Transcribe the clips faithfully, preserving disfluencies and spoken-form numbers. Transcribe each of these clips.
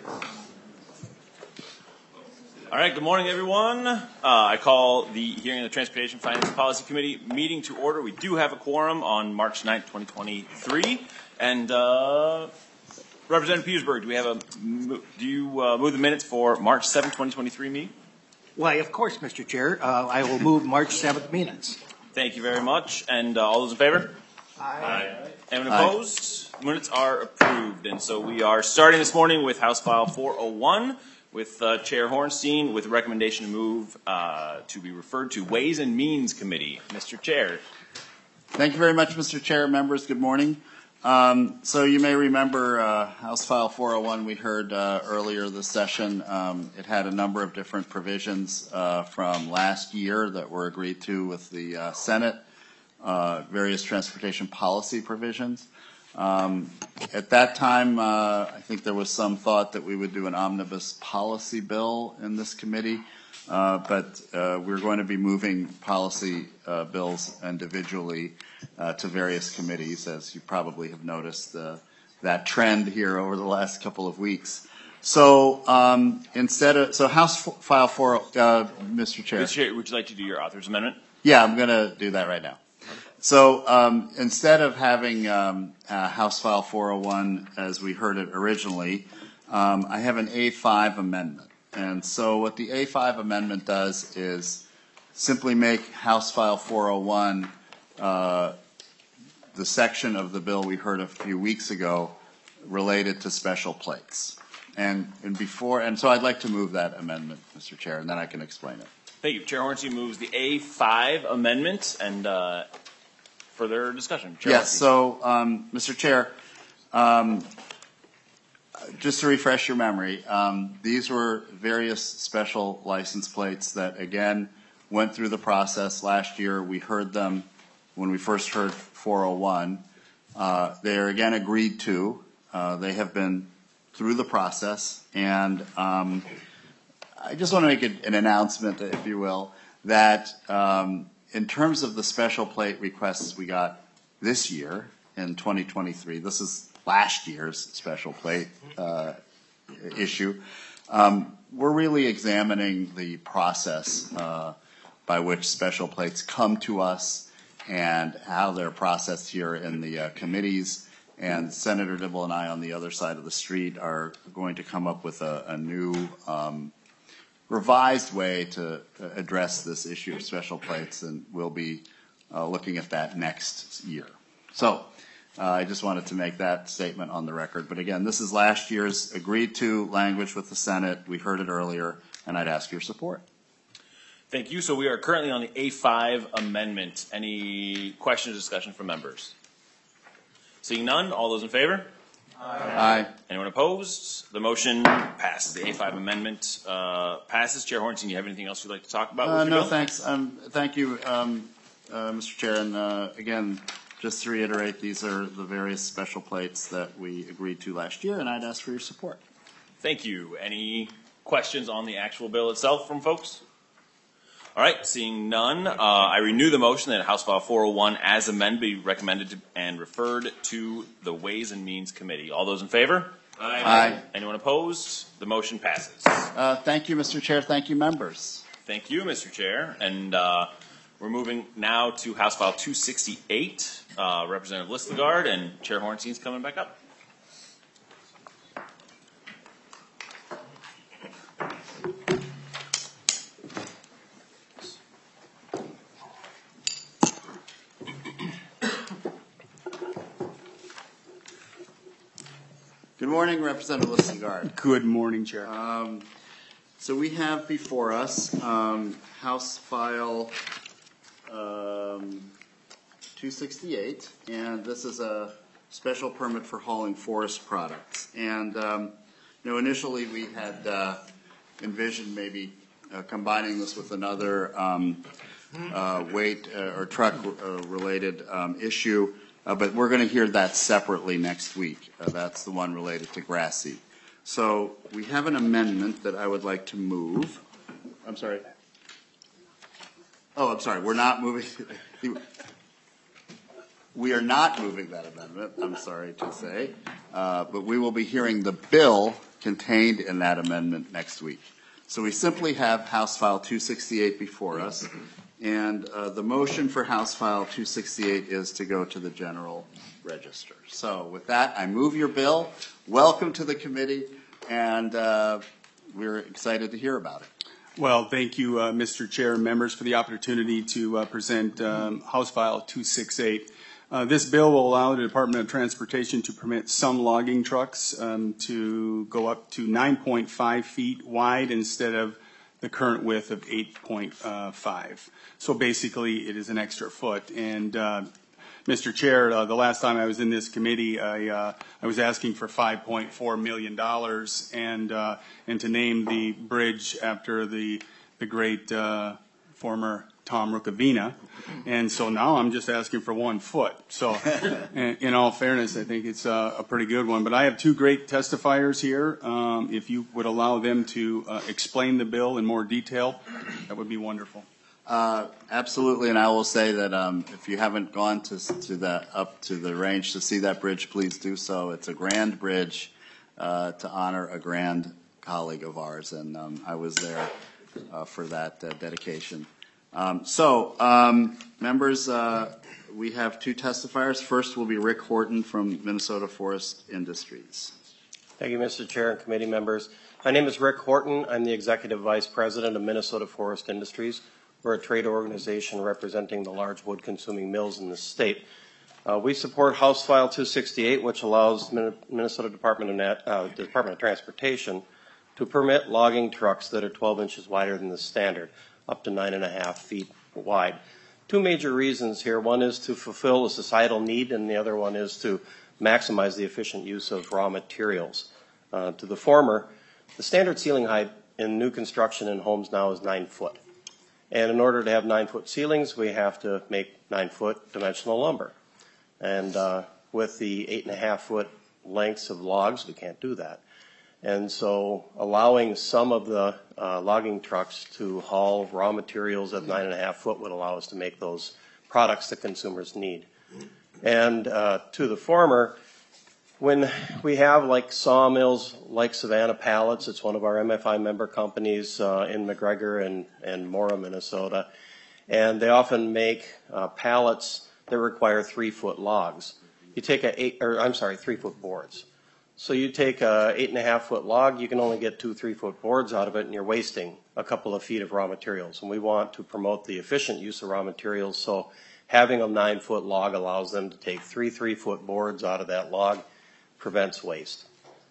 All right, good morning, everyone. Uh, I call the hearing of the Transportation Finance Policy Committee meeting to order. We do have a quorum on March ninth, twenty twenty-three. And uh, Representative Petersburg, do we have a, do you uh, move the minutes for March seventh, twenty twenty-three meeting? Why, of course, Mister Chair. Uh, I will move March seventh minutes. Thank you very much. And uh, all those in favor? Aye. Aye. Anyone opposed? Aye. Minutes are approved. And so we are starting this morning with House File four oh one. With uh, Chair Hornstein, with a recommendation to move uh, to be referred to Ways and Means Committee. Mister Chair. Thank you very much, Mister Chair. Members, good morning. Um, so you may remember uh, House File four oh one we heard uh, earlier this session. Um, it had a number of different provisions uh, from last year that were agreed to with the uh, Senate, uh, various transportation policy provisions. Um, at that time, uh, I think there was some thought that we would do an omnibus policy bill in this committee, uh, but uh, we're going to be moving policy uh, bills individually uh, to various committees, as you probably have noticed uh, that trend here over the last couple of weeks. So um, instead of so House File four, uh, Mister Chair. Mister Chair, would you like to do your author's amendment? Yeah, I'm going to do that right now. So um, instead of having um, uh, House File four oh one as we heard it originally, um, I have an A five amendment. And so what the A five amendment does is simply make House File four oh one uh, the section of the bill we heard a few weeks ago related to special plates. And, and before, and so I'd like to move that amendment, Mister Chair, and then I can explain it. Thank you. Chair Hornstein moves the A five amendment and uh, further discussion. Chair yes, so, um, Mister Chair, um, just to refresh your memory, um, these were various special license plates that, again, went through the process last year. We heard them when we first heard four oh one. Uh, they are, again, agreed to. Uh, they have been through the process, and um, I just want to make a, an announcement, if you will, that um, in terms of the special plate requests we got this year in twenty twenty-three, this is last year's special plate uh, issue, um, we're really examining the process uh, by which special plates come to us and how they're processed here in the uh, committees. And Senator Dibble and I on the other side of the street are going to come up with a, a new um, revised way to address this issue of special plates, and we'll be uh, looking at that next year. So uh, I just wanted to make that statement on the record. But again, this is last year's agreed to language with the Senate. We heard it earlier, and I'd ask your support. Thank you. So we are currently on the A five amendment. Any questions or discussion from members? Seeing none, all those in favor? Aye. Aye. Anyone opposed? The motion passes. The A five amendment uh, passes. Chair Hornstein, you have anything else you'd like to talk about? Uh, with your no, bill? thanks. Um, thank you, um, uh, Mister Chair. And uh, again, just to reiterate, these are the various special plates that we agreed to last year, and I'd ask for your support. Thank you. Any questions on the actual bill itself from folks? All right, seeing none, uh, I renew the motion that House File four oh one as amended be recommended to, and referred to the Ways and Means Committee. All those in favor? Aye. Aye. Anyone opposed? The motion passes. Uh, thank you, Mister Chair. Thank you, members. Thank you, Mister Chair. And uh, we're moving now to House File two sixty-eight. Uh, Representative Listengard and Chair Hornstein's coming back up. Good morning, Representative Listengard. Good morning, Chair. Um, so we have before us um, House File um, two sixty-eight, and this is a special permit for hauling forest products. And um, you know, initially we had uh, envisioned maybe uh, combining this with another um, uh, weight uh, or truck-related uh, um, issue. Uh, but we're going to hear that separately next week. Uh, that's the one related to grass seed. So we have an amendment that I would like to move. I'm sorry. Oh, I'm sorry. We're not moving. We are not moving that amendment, I'm sorry to say. Uh, but we will be hearing the bill contained in that amendment next week. So we simply have House File two sixty-eight before us, and uh, the motion for House File two sixty-eight is to go to the General Register. So with that, I move your bill. Welcome to the committee, and uh, we're excited to hear about it. Well, thank you, uh, Mister Chair and members, for the opportunity to uh, present um, House File two sixty-eight. Uh, this bill will allow the Department of Transportation to permit some logging trucks um, to go up to nine point five feet wide instead of the current width of eight point five. So basically, it is an extra foot. And uh, Mister Chair, uh, the last time I was in this committee, I, uh, I was asking for five point four million dollars and uh, and to name the bridge after the the great uh, former Tom Rukavina. And so now I'm just asking for one foot. So in, in all fairness, I think it's a, a pretty good one. But I have two great testifiers here. Um, if you would allow them to uh, explain the bill in more detail, that would be wonderful. Uh, absolutely, and I will say that um, if you haven't gone to to that up to the range to see that bridge, please do so. It's a grand bridge uh, to honor a grand colleague of ours, and um, I was there uh, for that uh, dedication. Um, so, um, members, uh, we have two testifiers. First will be Rick Horton from Minnesota Forest Industries. Thank you, Mister Chair and committee members. My name is Rick Horton. I'm the Executive Vice President of Minnesota Forest Industries. We're a trade organization representing the large wood-consuming mills in the state. Uh, we support House File two sixty-eight, which allows Minnesota Department of, Nat, uh, Department of Transportation to permit logging trucks that are twelve inches wider than the standard, up to nine and a half feet wide. Two major reasons here. One is to fulfill a societal need, and the other one is to maximize the efficient use of raw materials. Uh, to the former, the standard ceiling height in new construction in homes now is nine foot. And in order to have nine foot ceilings, we have to make nine foot dimensional lumber. And uh, with the eight and a half foot lengths of logs, we can't do that. And so allowing some of the uh, logging trucks to haul raw materials at nine and a half foot would allow us to make those products that consumers need. And uh, to the former, when we have like sawmills like Savannah Pallets, it's one of our M F I member companies uh, in McGregor and, and Mora, Minnesota, and they often make uh, pallets that require three foot logs. You take a eight, or I'm sorry, three foot boards. So you take a eight and a half foot log, you can only get two three foot boards out of it, and you're wasting a couple of feet of raw materials. And we want to promote the efficient use of raw materials, so having a nine foot log allows them to take three three foot boards out of that log, prevents waste.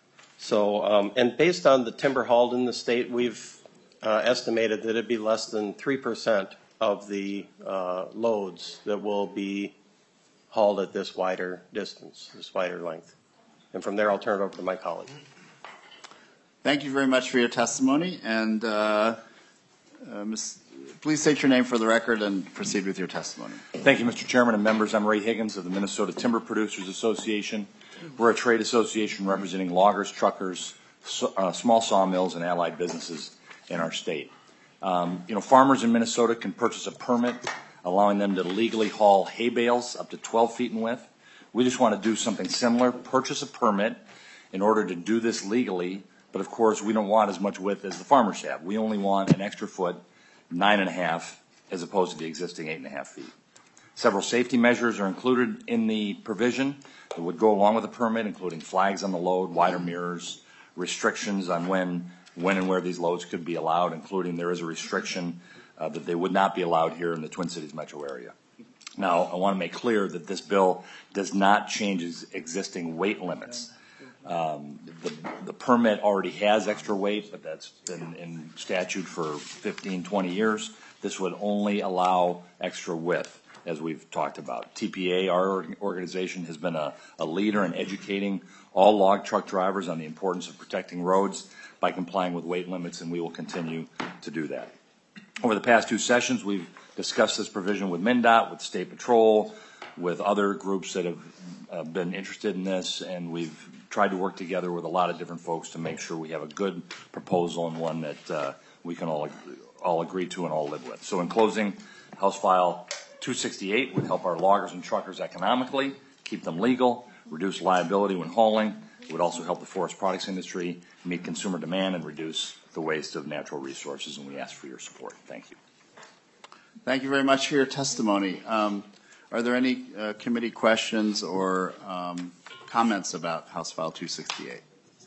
So, um, and based on the timber hauled in the state, we've uh, estimated that it'd be less than three percent of the uh, loads that will be hauled at this wider distance, this wider length. And from there, I'll turn it over to my colleague. Thank you very much for your testimony. And uh, uh, Miz please state your name for the record and proceed with your testimony. Thank you, Mister Chairman and members. I'm Ray Higgins of the Minnesota Timber Producers Association. We're a trade association representing loggers, truckers, so, uh, small sawmills, and allied businesses in our state. Um, you know, farmers in Minnesota can purchase a permit allowing them to legally haul hay bales up to twelve feet in width. We just want to do something similar, purchase a permit in order to do this legally, but of course we don't want as much width as the farmers have. We only want an extra foot, nine and a half, as opposed to the existing eight and a half feet. Several safety measures are included in the provision that would go along with the permit, including flags on the load, wider mirrors, restrictions on when, when and where these loads could be allowed, including there is a restriction uh, that they would not be allowed here in the Twin Cities metro area. Now, I want to make clear that this bill does not change existing weight limits. Um, the, the permit already has extra weight, but that's been in statute for fifteen, twenty years. This would only allow extra width, as we've talked about. T P A, our organization, has been a, a leader in educating all log truck drivers on the importance of protecting roads by complying with weight limits, and we will continue to do that. Over the past two sessions, we've discussed this provision with MnDOT, with State Patrol, with other groups that have uh, been interested in this, and we've tried to work together with a lot of different folks to make sure we have a good proposal and one that uh, we can all, all agree to and all live with. So in closing, House File two sixty-eight would help our loggers and truckers economically, keep them legal, reduce liability when hauling, It would also help the forest products industry meet consumer demand and reduce the waste of natural resources, and we ask for your support. Thank you. Thank you very much for your testimony. Um, are there any uh, committee questions or um, comments about House File two sixty-eight?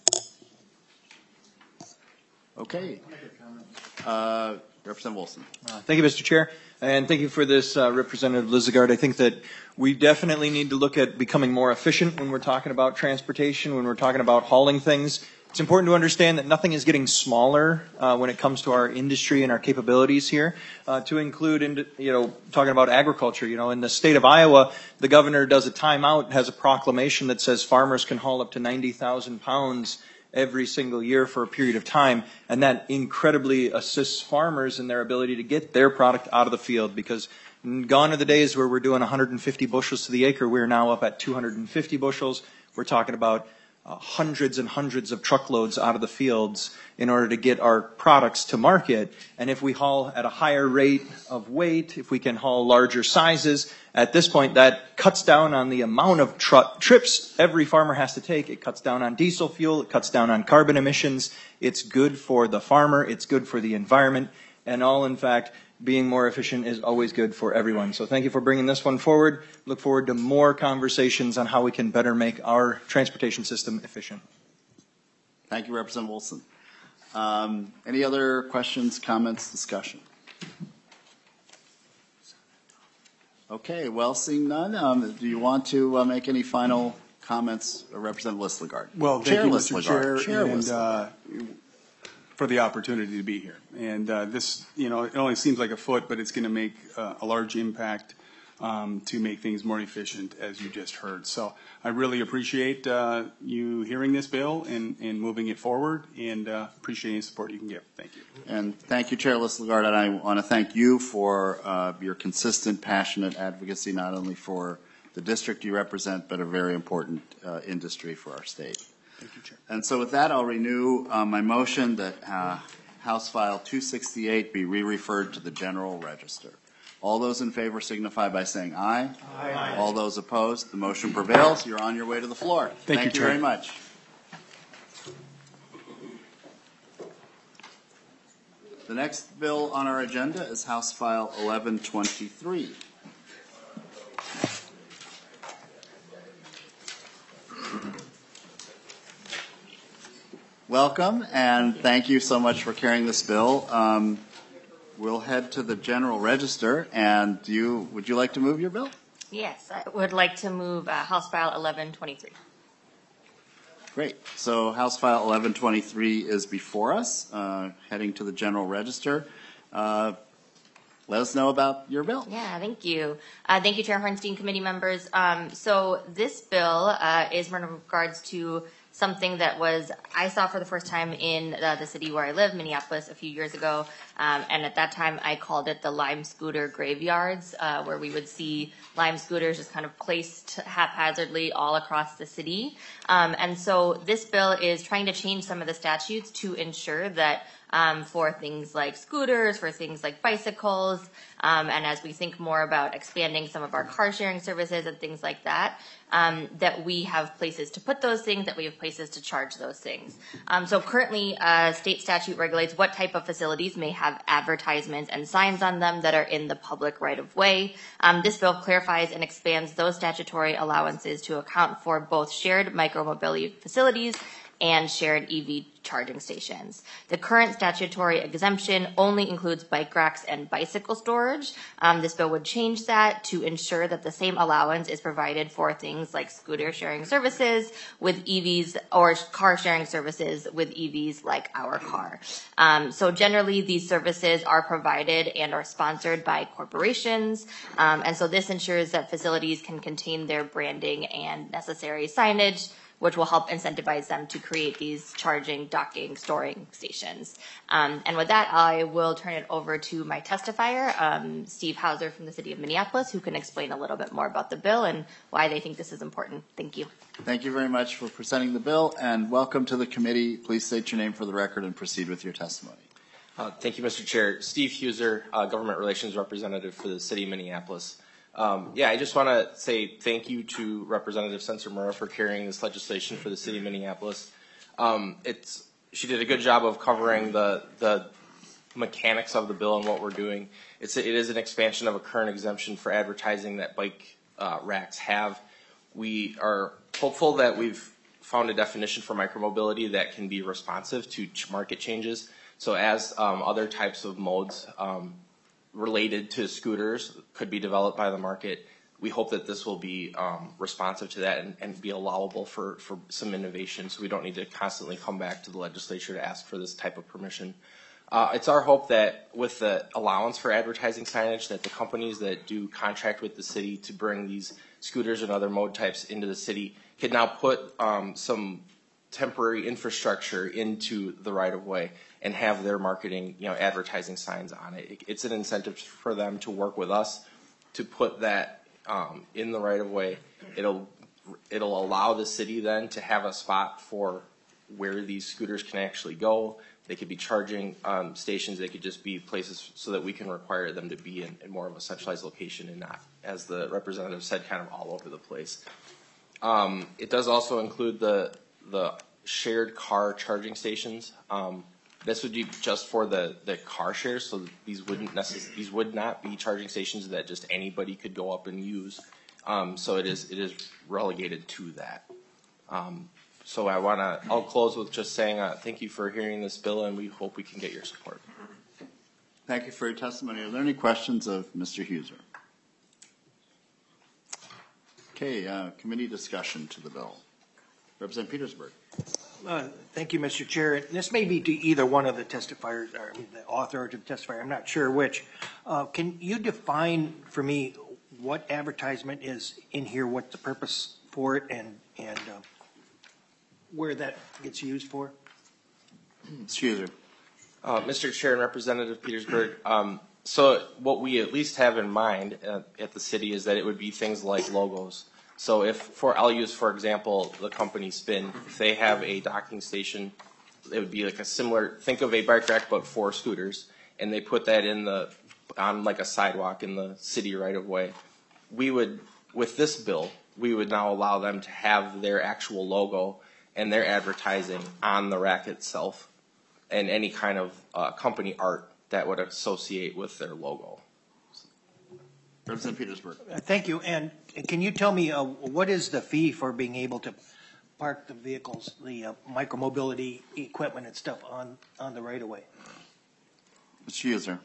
Okay. Uh, Representative Wilson. Uh, thank you, Mister Chair, and thank you for this, uh, Representative Lizagard. I think that we definitely need to look at becoming more efficient when we're talking about transportation, when we're talking about hauling things. It's important to understand that nothing is getting smaller uh, when it comes to our industry and our capabilities here. Uh, to include, in, you know, talking about agriculture, you know, in the state of Iowa, the governor does a timeout, has a proclamation that says farmers can haul up to ninety thousand pounds every single year for a period of time, and that incredibly assists farmers in their ability to get their product out of the field, because gone are the days where we're doing one hundred fifty bushels to the acre. We're now up at two hundred fifty bushels. We're talking about uh, hundreds and hundreds of truckloads out of the fields in order to get our products to market. And if we haul at a higher rate of weight, if we can haul larger sizes, at this point that cuts down on the amount of truck trips every farmer has to take. It cuts down on diesel fuel. It cuts down on carbon emissions. It's good for the farmer. It's good for the environment. And all, in fact, being more efficient is always good for everyone. So thank you for bringing this one forward. Look forward to more conversations on how we can better make our transportation system efficient. Thank you, Representative Wilson. Um, any other questions, comments, discussion? Okay, well, seeing none, um, do you want to uh, make any final comments, uh, Representative Listlegard? Well, thank Chair you, Mister Listlegard. Chair, Chair and Listlegard. uh, for the opportunity to be here. And uh, this, you know, it only seems like a foot, but it's going to make uh, a large impact um, to make things more efficient, as you just heard. So I really appreciate uh, you hearing this bill and, and moving it forward, and uh, appreciate any support you can give. Thank you. And thank you, Chair Listlegard, and I want to thank you for uh, your consistent, passionate advocacy, not only for the district you represent, but a very important uh, industry for our state. Thank you, Chair. And so with that, I'll renew uh, my motion that uh, House File two sixty-eight be re-referred to the General Register. All those in favor signify by saying aye. Aye. All those opposed, the motion prevails. You're on your way to the floor. Thank Thank you, you Chair. very much. The next bill on our agenda is House File eleven twenty-three. Welcome, and thank you so much for carrying this bill. Um, we'll head to the General Register, and do you, would you like to move your bill? Yes, I would like to move uh, House File eleven twenty-three. Great. So House File eleven twenty-three is before us, uh, heading to the General Register. Uh, let us know about your bill. Yeah, thank you. Uh, thank you, Chair Hornstein, committee members. Um, so this bill uh, is in regards to something that was I saw for the first time in uh, the city where I live, Minneapolis, a few years ago. Um, and at that time, I called it the Lime Scooter Graveyards, uh, where we would see Lime scooters just kind of placed haphazardly all across the city. Um, and so this bill is trying to change some of the statutes to ensure that Um, for things like scooters, for things like bicycles, um, and as we think more about expanding some of our car sharing services and things like that, um, that we have places to put those things, that we have places to charge those things. Um, so currently, uh, state statute regulates what type of facilities may have advertisements and signs on them that are in the public right of way. Um, this bill clarifies and expands those statutory allowances to account for both shared micromobility facilities and shared E V charging stations. The current statutory exemption only includes bike racks and bicycle storage. Um, this bill would change that to ensure that the same allowance is provided for things like scooter sharing services with E Vs or car sharing services with E Vs like our car. Um, so generally, these services are provided and are sponsored by corporations. Um, and so this ensures that facilities can contain their branding and necessary signage, which will help incentivize them to create these charging, docking, storing stations. Um, and with that, I will turn it over to my testifier, um, Steve Hauser from the city of Minneapolis, who can explain a little bit more about the bill and why they think this is important. Thank you. Thank you very much for presenting the bill, and welcome to the committee. Please state your name for the record and proceed with your testimony. Uh, thank you, Mister Chair. Steve Hauser, uh, Government Relations Representative for the City of Minneapolis. Um, yeah, I just want to say thank you to Representative Sensor-Mura for carrying this legislation for the city of Minneapolis. Um, it's she did a good job of covering the the mechanics of the bill and what we're doing. It's a, it is an expansion of a current exemption for advertising that bike uh, racks have. We are hopeful that we've found a definition for micromobility that can be responsive to ch- market changes. So as um, other types of modes um, related to scooters could be developed by the market, we hope that this will be um, responsive to that and, and be allowable for, for some innovation, so we don't need to constantly come back to the legislature to ask for this type of permission. Uh, it's our hope that with the allowance for advertising signage, that the companies that do contract with the city to bring these scooters and other mode types into the city can now put um, some temporary infrastructure into the right-of-way and have their marketing, you know, advertising signs on it. It's an incentive for them to work with us to put that um, in the right-of-way. It'll it'll allow the city then to have a spot for where these scooters can actually go. They could be charging um, stations. They could just be places so that we can require them to be in, in more of a centralized location and not, as the representative said, kind of all over the place. Um, it does also include the the shared car charging stations. Um, this would be just for the, the car shares, so these wouldn't necess- these would not be charging stations that just anybody could go up and use. Um, so it is it is relegated to that. Um, so I want to. I'll close with just saying uh, thank you for hearing this bill, and we hope we can get your support. Thank you for your testimony. Are there any questions of Mister Huser? Okay, uh, committee discussion to the bill. Representative Petersburg. Uh, Thank you, Mister Chair. This may be to either one of the testifiers, or I mean, the author or to the testifier, I'm not sure which. Uh, Can you define for me what advertisement is in here, what's the purpose for it, and, and uh, where that gets used for? Mister Huser. Uh, Mister Chair and Representative Petersburg, um, so what we at least have in mind uh, at the city is that it would be things like logos. So if, for I'll use for example the company Spin, if they have a docking station, it would be like a similar, think of a bike rack but for scooters, and they put that in the, on like a sidewalk in the city right of way. We would, with this bill, we would now allow them to have their actual logo and their advertising on the rack itself, and any kind of uh, company art that would associate with their logo. Representative Petersburg. Uh, Thank you. And can you tell me uh, what is the fee for being able to park the vehicles, the uh, micromobility equipment and stuff on, on the right-of-way? Mister Huser.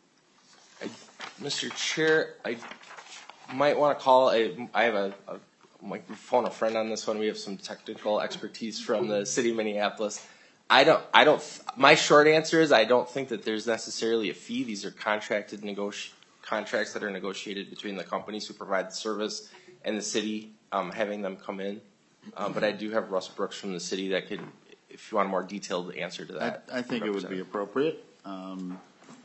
I, Mister Chair, I might want to call. A, I have a, a might phone a friend on this one. We have some technical expertise from the city of Minneapolis. I don't. I don't. My short answer is I don't think that there's necessarily a fee. These are contracted negoti- contracts that are negotiated between the companies who provide the service and the city, um, having them come in. Um, but I do have Russ Brooks from the city that could, if you want a more detailed answer to that. I, I think it would be appropriate. Um,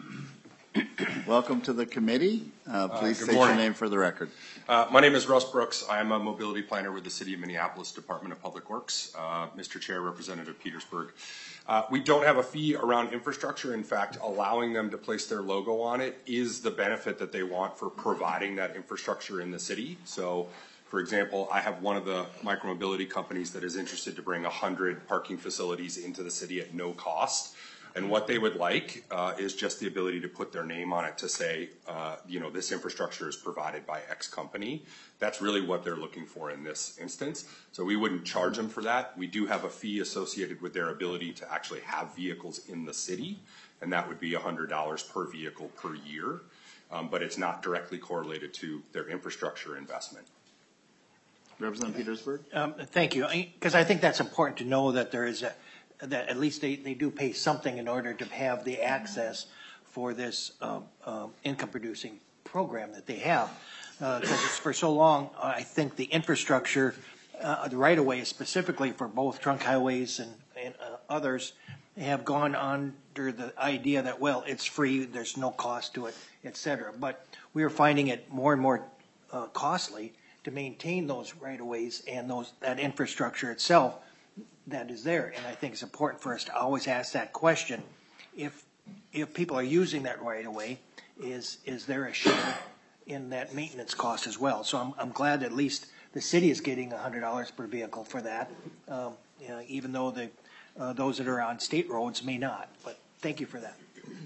welcome to the committee. Uh, please Uh, state morning. your name for the record. Uh, my name is Russ Brooks. I'm a mobility planner with the City of Minneapolis Department of Public Works. Uh, Mister Chair, Representative Petersburg. Uh, we don't have a fee around infrastructure. In fact, allowing them to place their logo on it is the benefit that they want for providing that infrastructure in the city. So, for example, I have one of the micromobility companies that is interested to bring one hundred parking facilities into the city at no cost. And what they would like uh, is just the ability to put their name on it to say, uh, you know, this infrastructure is provided by X company. That's really what they're looking for in this instance. So we wouldn't charge them for that. We do have a fee associated with their ability to actually have vehicles in the city, and that would be one hundred dollars per vehicle per year. Um, but it's not directly correlated to their infrastructure investment. Representative Petersburg. Um, Thank you, because I think that's important to know that there is a, that at least they, they do pay something in order to have the access for this uh, uh, income-producing program that they have. Because uh, for so long, uh, I think the infrastructure, uh, the right-of-way specifically for both trunk highways and, and uh, others, have gone under the idea that, well, it's free, there's no cost to it, et cetera. But we are finding it more and more uh, costly to maintain those right-of-ways and those that infrastructure itself that is there. And I think it's important for us to always ask that question. If if people are using that right-of-way, is is there a share in that maintenance cost as well. So I'm, I'm glad at least the city is getting a hundred dollars per vehicle for that, um, you know, even though the, uh, those that are on state roads may not, but thank you for that.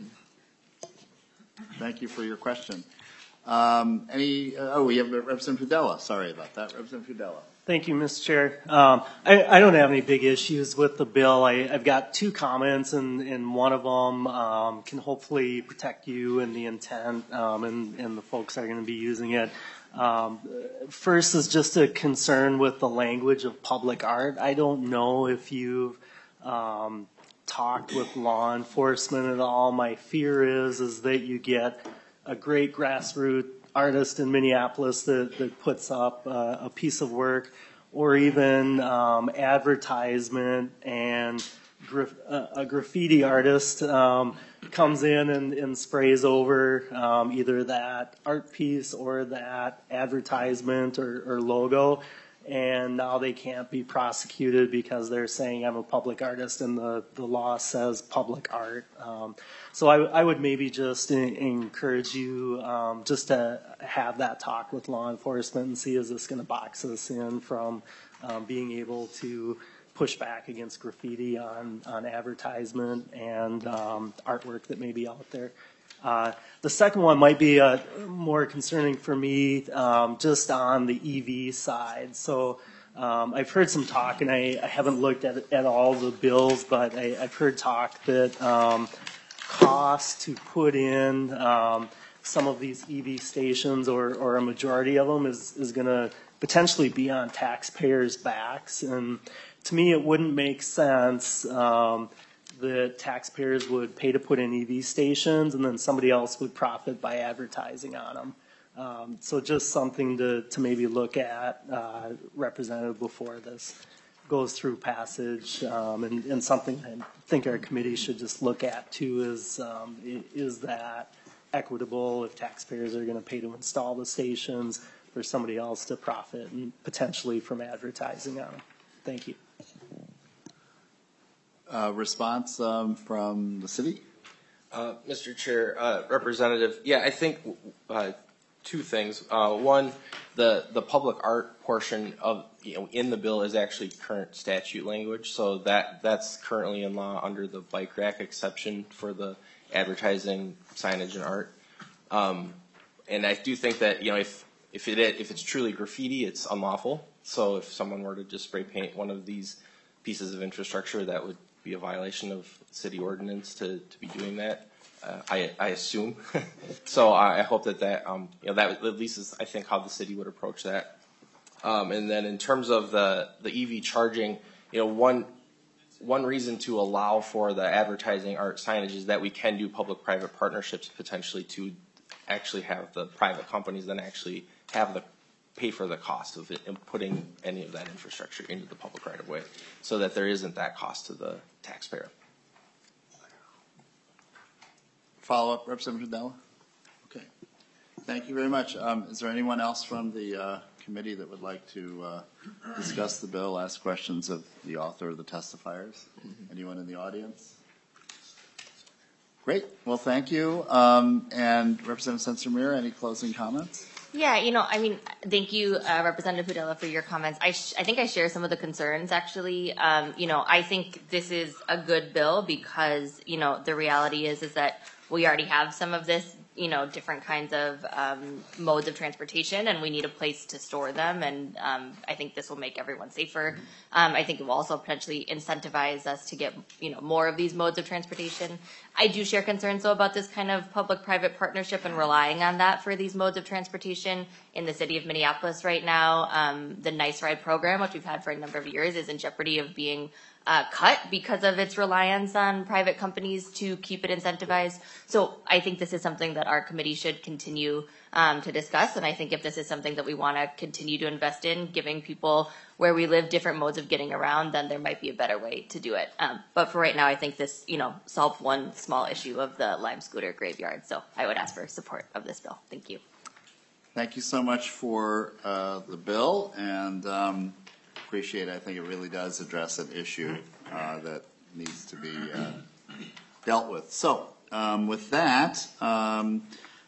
Thank you for your question. Um, any, uh, oh, we have Representative Fudella. Sorry about that. Representative Fudella. Thank you, Mister Chair. Um, I, I don't have any big issues with the bill. I, I've got two comments, and, and one of them um, can hopefully protect you and the intent um, and, and the folks that are going to be using it. Um, first is just a concern with the language of public art. I don't know if you've um, talked with law enforcement at all. My fear is is that you get a great grassroots artist in Minneapolis that, that puts up uh, a piece of work, or even um, advertisement, and graf- uh, a graffiti artist um, comes in and, and sprays over um, either that art piece or that advertisement or, or logo, and now they can't be prosecuted because they're saying I'm a public artist and the, the law says public art. Um, so I, I would maybe just in, encourage you um, just to have that talk with law enforcement and see, is this going to box us in from um, being able to push back against graffiti on, on advertisement and um, artwork that may be out there. Uh, the second one might be uh, more concerning for me, um, just on the E V side. So um, I've heard some talk, and I, I haven't looked at, at all the bills, but I, I've heard talk that um, costs to put in um, some of these E V stations, or, or a majority of them, is, is going to potentially be on taxpayers' backs. And to me, it wouldn't make sense um, that taxpayers would pay to put in E V stations and then somebody else would profit by advertising on them. Um, so just something to, to maybe look at, uh, Representative, before this goes through passage, um, and, and something I think our committee should just look at too is, um, is that equitable if taxpayers are going to pay to install the stations for somebody else to profit and potentially from advertising on them. Thank you. Uh, response um, from the city? Uh, Mister Chair, uh, Representative, yeah, I think uh, two things. Uh, one, the the public art portion of, you know, in the bill is actually current statute language, so that that's currently in law under the bike rack exception for the advertising, signage, and art. Um, and I do think that, you know, if if it if it's truly graffiti, it's unlawful. So if someone were to just spray paint one of these pieces of infrastructure, that would be a violation of city ordinance to, to be doing that. Uh, I, I assume. So I, I hope that that, um, you know, that at least is, I think, how the city would approach that. Um, and then in terms of the, the E V charging, you know, one, one reason to allow for the advertising art signage is that we can do public-private partnerships potentially to actually have the private companies then actually have the pay for the cost of it and putting any of that infrastructure into the public right of way, so that there isn't that cost to the taxpayer. Follow up, Representative Della? Okay. Thank you very much. Um, is there anyone else from the uh, committee that would like to uh, discuss the bill, ask questions of the author or the testifiers? Mm-hmm. Anyone in the audience? Great. Well, thank you. Um, and Representative Sencer-Mir, any closing comments? Yeah, you know, I mean, thank you, uh, Representative Fudella, for your comments. I, sh- I think I share some of the concerns, actually. Um, you know, I think this is a good bill because, you know, the reality is is that we already have some of this, you know, different kinds of um, modes of transportation, and we need a place to store them. And um, I think this will make everyone safer. Um, I think it will also potentially incentivize us to get, you know, more of these modes of transportation. I do share concerns, though, about this kind of public-private partnership and relying on that for these modes of transportation. In the city of Minneapolis right now, um, the Nice Ride program, which we've had for a number of years, is in jeopardy of being Uh, cut because of its reliance on private companies to keep it incentivized. So I think this is something that our committee should continue um, to discuss. And I think if this is something that we want to continue to invest in, giving people where we live different modes of getting around, then there might be a better way to do it. Um, but for right now, I think this, you know, solved one small issue of the Lime Scooter graveyard. So I would ask for support of this bill. Thank you. Thank you so much for uh, the bill, and um, appreciate it. I think it really does address an issue uh, that needs to be uh, dealt with. So um, with that, um,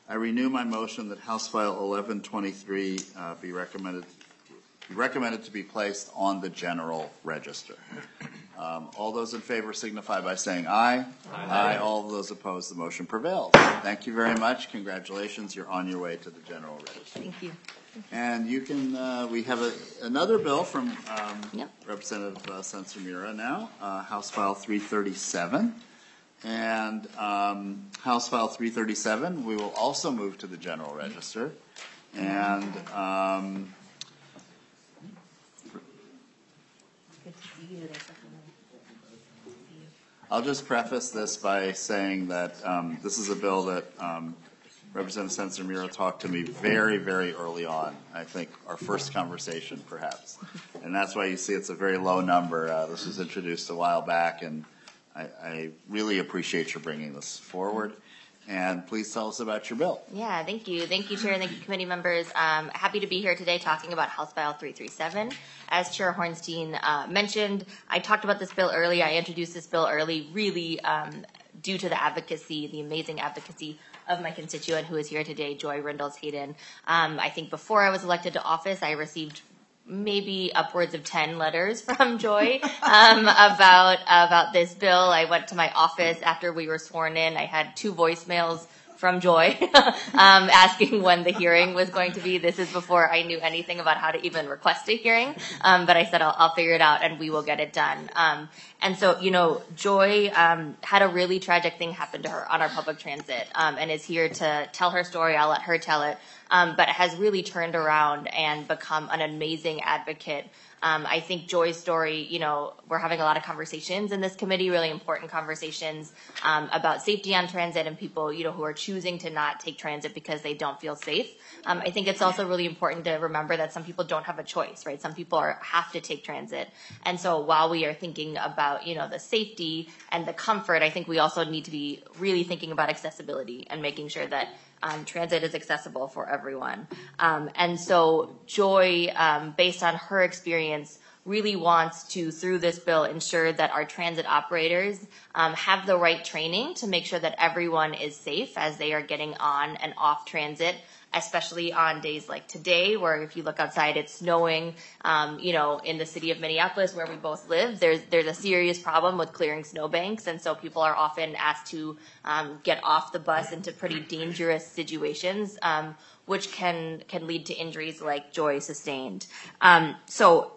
I renew my motion that House File eleven twenty-three uh, be recommended be recommended to be placed on the general register. Um, all those in favor signify by saying aye. Aye. Aye. All of those opposed, the motion prevails. Thank you very much. Congratulations. You're on your way to the general register. Thank you. And you can, uh, we have a, another bill from um, Yep. Representative uh, Sencer-Mura now, uh, House File three thirty-seven. And um, House File three thirty-seven, we will also move to the general register. And um, I'll just preface this by saying that um, this is a bill that um, Representative Sencer-Mura talked to me very, very early on. I think our first conversation, perhaps. And that's why you see it's a very low number. Uh, this was introduced a while back, and I, I really appreciate your bringing this forward. And please tell us about your bill. Yeah, thank you. Thank you, Chair, and thank you, committee members. Um, happy to be here today talking about House File three thirty-seven. As Chair Hornstein uh, mentioned, I talked about this bill early. I introduced this bill early, really um, due to the advocacy, the amazing advocacy of my constituent who is here today, Joy Rindles-Hayden. Um, I think before I was elected to office, I received maybe upwards of ten letters from Joy um, about about this bill. I went to my office after we were sworn in. I had two voicemails from Joy um, asking when the hearing was going to be. This is before I knew anything about how to even request a hearing, um, but I said I'll, I'll figure it out and we will get it done. Um, and so, you know, Joy um, had a really tragic thing happen to her on our public transit um, and is here to tell her story. I'll let her tell it. Um, but has really turned around and become an amazing advocate. Um, I think Joy's story, you know, we're having a lot of conversations in this committee, really important conversations um, about safety on transit and people, you know, who are choosing to not take transit because they don't feel safe. Um, I think it's also really important to remember that some people don't have a choice, right? Some people are, have to take transit. And so while we are thinking about, you know, the safety and the comfort, I think we also need to be really thinking about accessibility and making sure that Um, transit is accessible for everyone. Um, and so Joy, um, based on her experience, really wants to, through this bill, ensure that our transit operators um, have the right training to make sure that everyone is safe as they are getting on and off transit, especially on days like today, where if you look outside, it's snowing. Um, you know, in the city of Minneapolis, where we both live, there's there's a serious problem with clearing snowbanks, and so people are often asked to um, get off the bus into pretty dangerous situations, um, which can can lead to injuries like Joy sustained. Um, so.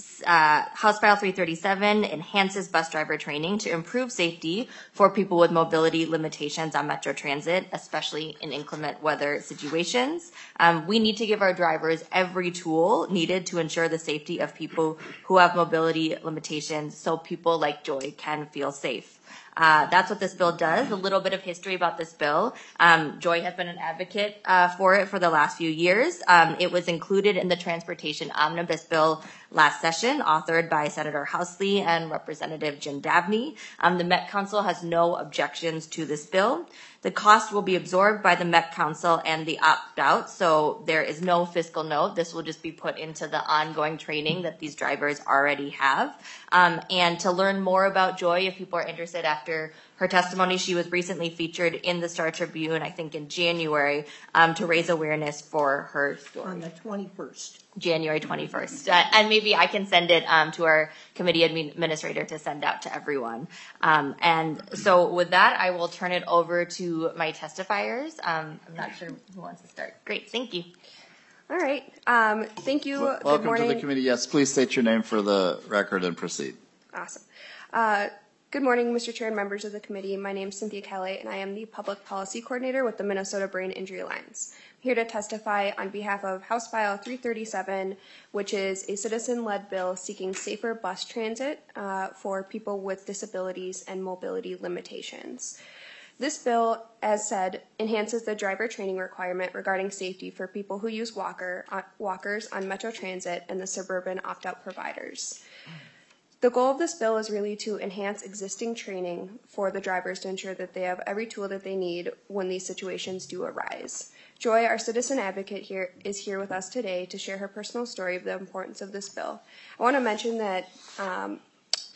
Uh, House File three thirty-seven enhances bus driver training to improve safety for people with mobility limitations on Metro Transit, especially in inclement weather situations. Um, we need to give our drivers every tool needed to ensure the safety of people who have mobility limitations so people like Joy can feel safe. Uh, that's what this bill does. A little bit of history about this bill. Um, Joy has been an advocate uh, for it for the last few years. Um, it was included in the Transportation Omnibus Bill last session, authored by Senator Housley and Representative Jim Dabney. Um, the Met Council has no objections to this bill. The cost will be absorbed by the Met Council and the opt-out, so there is no fiscal note. This will just be put into the ongoing training that these drivers already have. Um, and to learn more about Joy, if people are interested, after her testimony, she was recently featured in the Star Tribune, I think in January, um, to raise awareness for her story. On the twenty-first. January twenty-first. Uh, and maybe I can send it um, to our committee administrator to send out to everyone. Um, and so with that, I will turn it over to my testifiers. Um, I'm not sure who wants to start. Great, thank you. All right. Um, thank you. Well, Good welcome morning. to the committee. Yes, please state your name for the record and proceed. Awesome. Uh, good morning, Mister Chair and members of the committee. My name is Cynthia Kelly, and I am the Public Policy Coordinator with the Minnesota Brain Injury Alliance. I'm here to testify on behalf of House File three thirty-seven, which is a citizen-led bill seeking safer bus transit uh, for people with disabilities and mobility limitations. This bill, as said, enhances the driver training requirement regarding safety for people who use walker, uh, walkers on Metro Transit and the suburban opt-out providers. The goal of this bill is really to enhance existing training for the drivers to ensure that they have every tool that they need when these situations do arise. Joy, our citizen advocate here, is here with us today to share her personal story of the importance of this bill. I want to mention that um,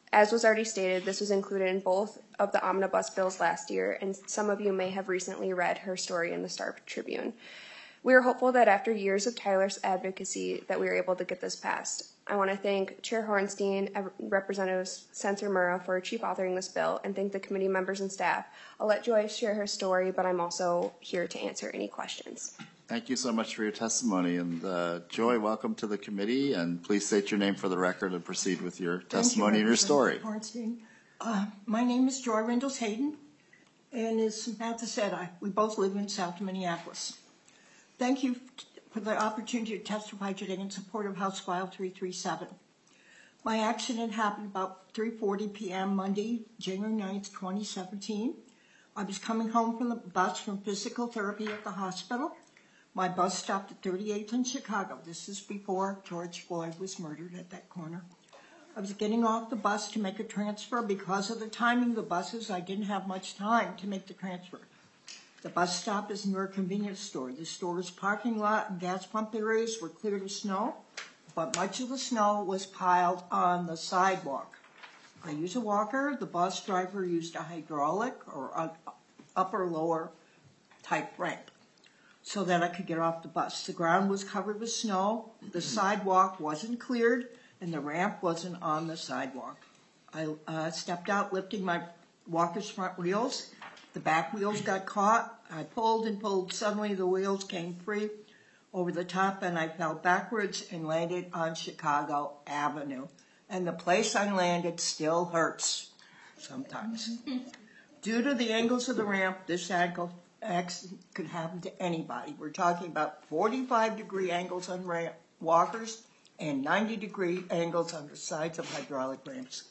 As was already stated, this was included in both of the omnibus bills last year, and some of you may have recently read her story in the Star Tribune. We are hopeful that after years of tireless advocacy that we are able to get this passed. I want to thank Chair Hornstein, Representative Sensor Murrah for chief authoring this bill, and thank the committee members and staff. I'll let Joyce share her story, but I'm also here to answer any questions. Thank you so much for your testimony. And uh, Joy, welcome to the committee, and please state your name for the record and proceed with your testimony you, and your story. Hornstein. Uh, my name is Joy Rindles Hayden, and as Samantha said, I, we both live in South Minneapolis. Thank you for the opportunity to testify today in support of House File three thirty-seven. My accident happened about three forty p m Monday, January ninth, twenty seventeen. I was coming home from the bus from physical therapy at the hospital. My bus stopped at thirty-eighth in Chicago. This is before George Floyd was murdered at that corner. I was getting off the bus to make a transfer. Because of the timing of the buses, I didn't have much time to make the transfer. The bus stop is near a convenience store. The store's parking lot and gas pump areas were cleared of snow, but much of the snow was piled on the sidewalk. I use a walker. The bus driver used a hydraulic or a upper lower type ramp so that I could get off the bus. The ground was covered with snow. The sidewalk wasn't cleared, and the ramp wasn't on the sidewalk. I uh, stepped out lifting my walker's front wheels. The back wheels got caught. I pulled and pulled. Suddenly the wheels came free over the top, and I fell backwards and landed on Chicago Avenue. And the place I landed still hurts sometimes. Due to the angles of the ramp, this ankle accident could happen to anybody. We're talking about forty-five degree angles on ramp walkers and ninety degree angles on the sides of hydraulic ramps.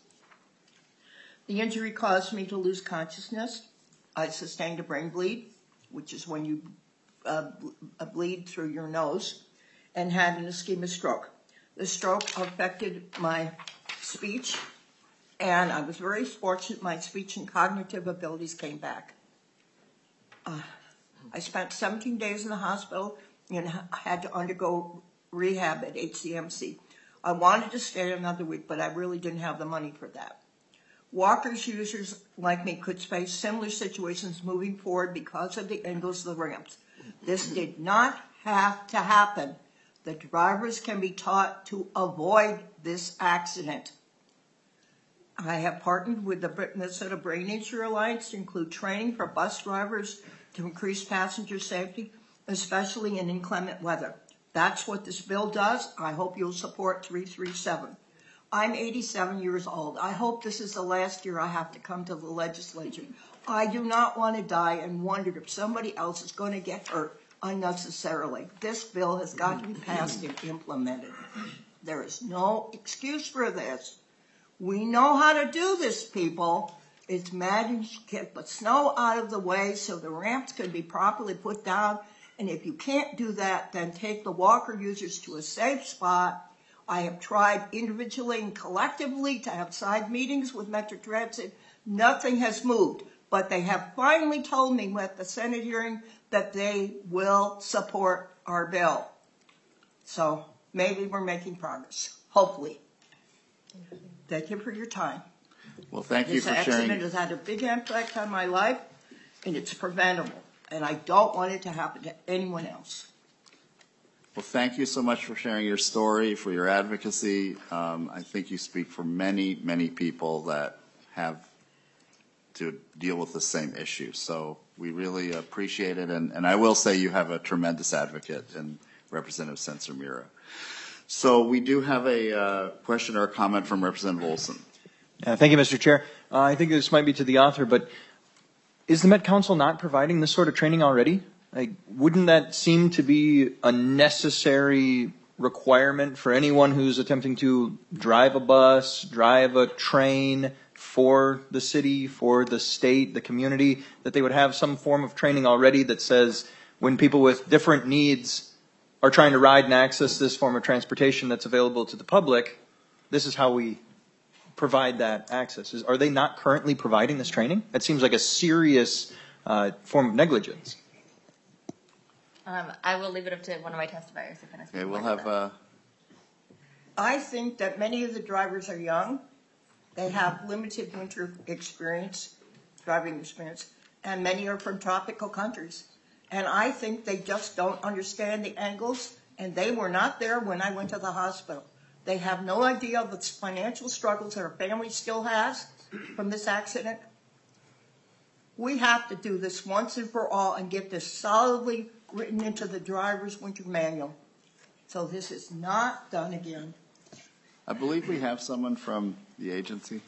The injury caused me to lose consciousness. I sustained a brain bleed, which is when you uh, bleed through your nose, and had an ischemic stroke. The stroke affected my speech, and I was very fortunate my speech and cognitive abilities came back. Uh, I spent seventeen days in the hospital and had to undergo rehab at H C M C. I wanted to stay another week, but I really didn't have the money for that. Walkers users like me could face similar situations moving forward because of the angles of the ramps. This did not have to happen. The drivers can be taught to avoid this accident. I have partnered with the Minnesota Brain Injury Alliance to include training for bus drivers to increase passenger safety, especially in inclement weather. That's what this bill does. I hope you'll support three thirty-seven. I'm eighty-seven years old. I hope this is the last year I have to come to the legislature. I do not want to die and wonder if somebody else is going to get hurt unnecessarily. This bill has got to be passed and implemented. There is no excuse for this. We know how to do this, people. It's managed to get the snow out of the way so the ramps can be properly put down. And if you can't do that, then take the walker users to a safe spot. I have tried individually and collectively to have side meetings with Metro Transit. Nothing has moved, but they have finally told me at the Senate hearing that they will support our bill. So maybe we're making progress, hopefully. Thank you for your time. Well, thank you this for sharing. This accident has had a big impact on my life, and it's preventable, and I don't want it to happen to anyone else. Well, thank you so much for sharing your story, for your advocacy. Um, I think you speak for many, many people that have to deal with the same issue. So we really appreciate it. And, and I will say you have a tremendous advocate in Representative Sensor Murrah. So we do have a uh, question or a comment from Representative Olson. Uh, thank you, Mister Chair. Uh, I think this might be to the author, but is the Met Council not providing this sort of training already? Like, wouldn't that seem to be a necessary requirement for anyone who's attempting to drive a bus, drive a train for the city, for the state, the community, that they would have some form of training already that says when people with different needs are trying to ride and access this form of transportation that's available to the public, this is how we provide that access. Is, are they not currently providing this training? That seems like a serious uh, form of negligence. Um, I will leave it up to one of my testifiers. If Okay, we'll have. Uh... I think that many of the drivers are young, They have limited winter experience, driving experience, and many are from tropical countries. And I think they just don't understand the angles, and they were not there when I went to the hospital. They have no idea of the financial struggles that our family still has from this accident. We have to do this once and for all and get this solidly written into the driver's winter manual. So this is not done again. I believe we have someone from the agency.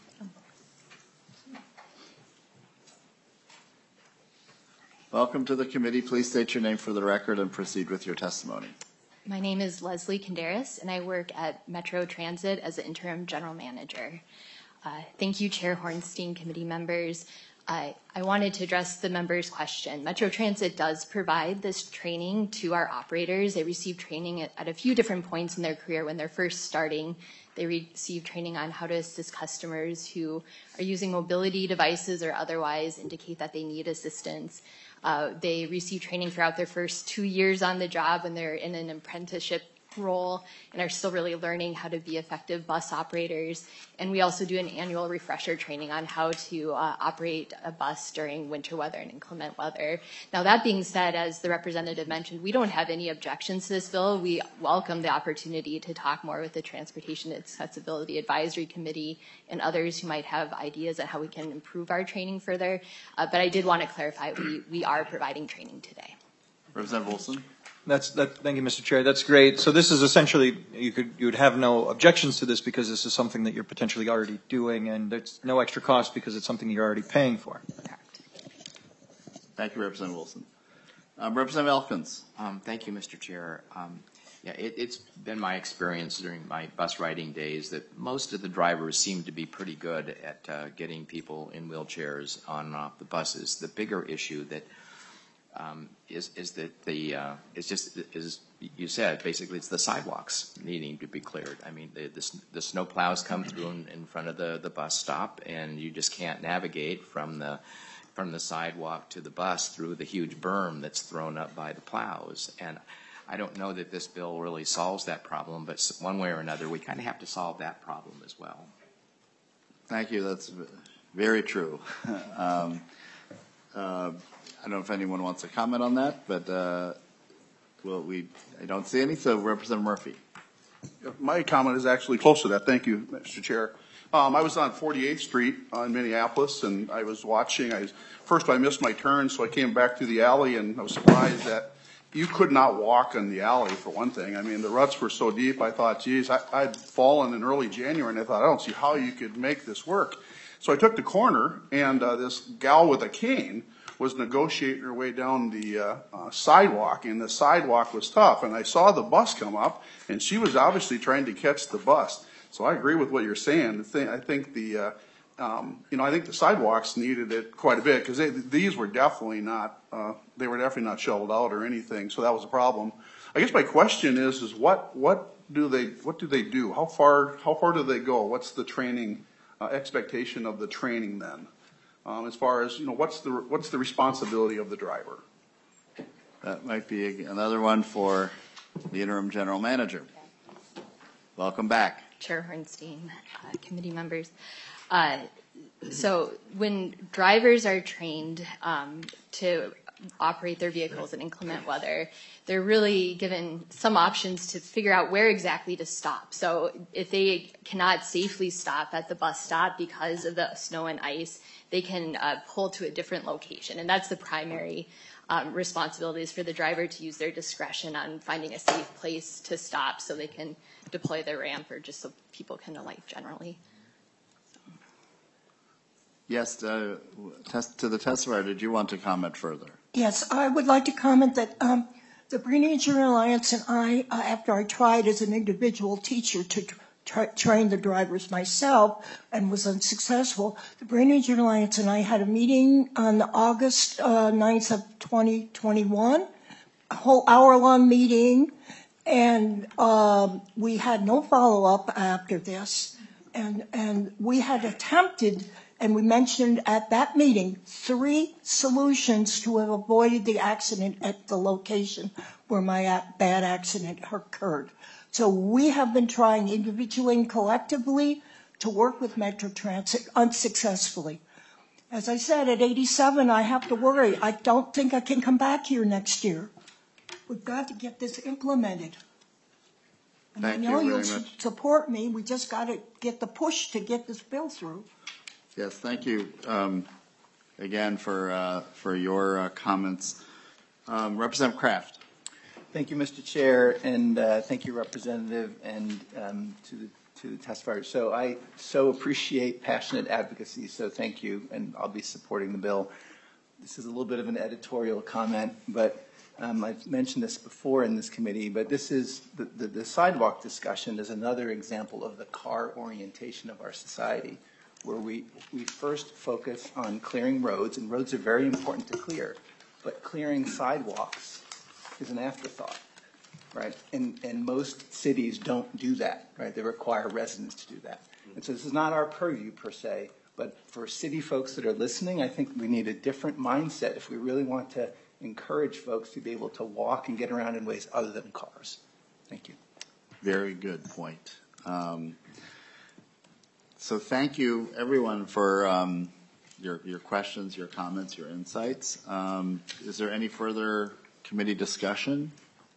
Welcome to the committee. Please state your name for the record and proceed with your testimony. My name is Leslie Kandaris, and I work at Metro Transit as an interim general manager. Uh, thank you, Chair Hornstein, committee members. Uh, I wanted to address the member's question. Metro Transit does provide this training to our operators. They receive training at, at a few different points in their career. When they're first starting, they receive training on how to assist customers who are using mobility devices or otherwise indicate that they need assistance. Uh, they receive training throughout their first two years on the job when they're in an apprenticeship role and are still really learning how to be effective bus operators. And we also do an annual refresher training on how to uh, operate a bus during winter weather and inclement weather. Now, that being said, as the representative mentioned, we don't have any objections to this bill. We welcome the opportunity to talk more with the Transportation Accessibility Advisory Committee and others who might have ideas on how we can improve our training further. Uh, but I did want to clarify, we, we are providing training today. Representative Wilson. That's, that, thank you, Mister Chair. That's great. So this is essentially, you could, you would have no objections to this because this is something that you're potentially already doing, and there's no extra cost because it's something you're already paying for. Correct. Thank you, Representative Wilson. Um, Representative Elkins. Um, thank you, Mister Chair. Um, yeah, it, it's been my experience during my bus riding days that most of the drivers seem to be pretty good at uh, getting people in wheelchairs on and off the buses. The bigger issue that Um, is, is that the, uh, it's just, as you said, basically it's the sidewalks needing to be cleared. I mean, the, the, the snow plows come through in, in front of the, the bus stop, and you just can't navigate from the, from the sidewalk to the bus through the huge berm that's thrown up by the plows. And I don't know that this bill really solves that problem, but one way or another, we kind of have to solve that problem as well. Thank you. That's very true. um, uh, I don't know if anyone wants to comment on that, but uh, well, we I don't see any. So, Representative Murphy. My comment is actually close to that. Thank you, Mister Chair. Um, I was on forty-eighth Street in Minneapolis, and I was watching. I first I missed my turn, so I came back to the alley, and I was surprised that you could not walk in the alley. For one thing, I mean the ruts were so deep. I thought, geez, I, I'd fallen in early January, and I thought I don't see how you could make this work. So I took the corner, and uh, this gal with a cane was negotiating her way down the uh, uh, sidewalk, and the sidewalk was tough. And I saw the bus come up, and she was obviously trying to catch the bus. So I agree with what you're saying. I think the, uh, um, you know, I think the sidewalks needed it quite a bit because these were definitely not, uh, they were definitely not shoveled out or anything. So that was a problem. I guess my question is, is what, what do they, what do they do? How far, how far do they go? What's the training uh, expectation of the training then? Um, as far as, you know, what's the, what's the responsibility of the driver? That might be another one for the interim general manager. Welcome back. Chair Hornstein, uh, committee members. Uh, so when drivers are trained um, to operate their vehicles in inclement weather, they're really given some options to figure out where exactly to stop. So if they cannot safely stop at the bus stop because of the snow and ice, they can uh, pull to a different location. And that's the primary um, responsibility is for the driver to use their discretion on finding a safe place to stop so they can deploy their ramp or just so people can alight generally. Yes, uh, test, to the testifier, did you want to comment further? Yes, I would like to comment that um, the Brain Injury Alliance and I, uh, after I tried as an individual teacher to tra train the drivers myself and was unsuccessful, the Brain Injury Alliance and I had a meeting on August uh, ninth of twenty twenty-one, a whole hour-long meeting, and um, we had no follow-up after this, and, and we had attempted, and we mentioned at that meeting, three solutions to have avoided the accident at the location where my bad accident occurred. So we have been trying individually and collectively to work with Metro Transit unsuccessfully. As I said, at eighty-seven, I have to worry. I don't think I can come back here next year. We've got to get this implemented. And Thank I you know very you'll much. su- support me. We just got to get the push to get this bill through. Yes, thank you um, again for, uh, for your uh, comments. Um, Representative Kraft. Thank you, Mister Chair, and uh, thank you, Representative, and um, to the to the testifiers. So I so appreciate passionate advocacy, so thank you, and I'll be supporting the bill. This is a little bit of an editorial comment, but um, I've mentioned this before in this committee, but this is, the, the, the sidewalk discussion is another example of the car orientation of our society, where we, we first focus on clearing roads, and roads are very important to clear, but clearing sidewalks is an afterthought. Right, and and most cities don't do that. Right, they require residents to do that. And so this is not our purview per se, but for city folks that are listening, I think we need a different mindset if we really want to encourage folks to be able to walk and get around in ways other than cars. Thank you. Very good point. Um, so thank you, everyone, for um, your your questions, your comments, your insights. Um, is there any further committee discussion?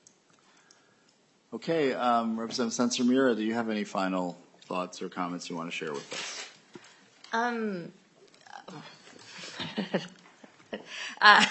Okay, um, Representative Sensor-Mura, do you have any final thoughts or comments you want to share with us? Um, uh,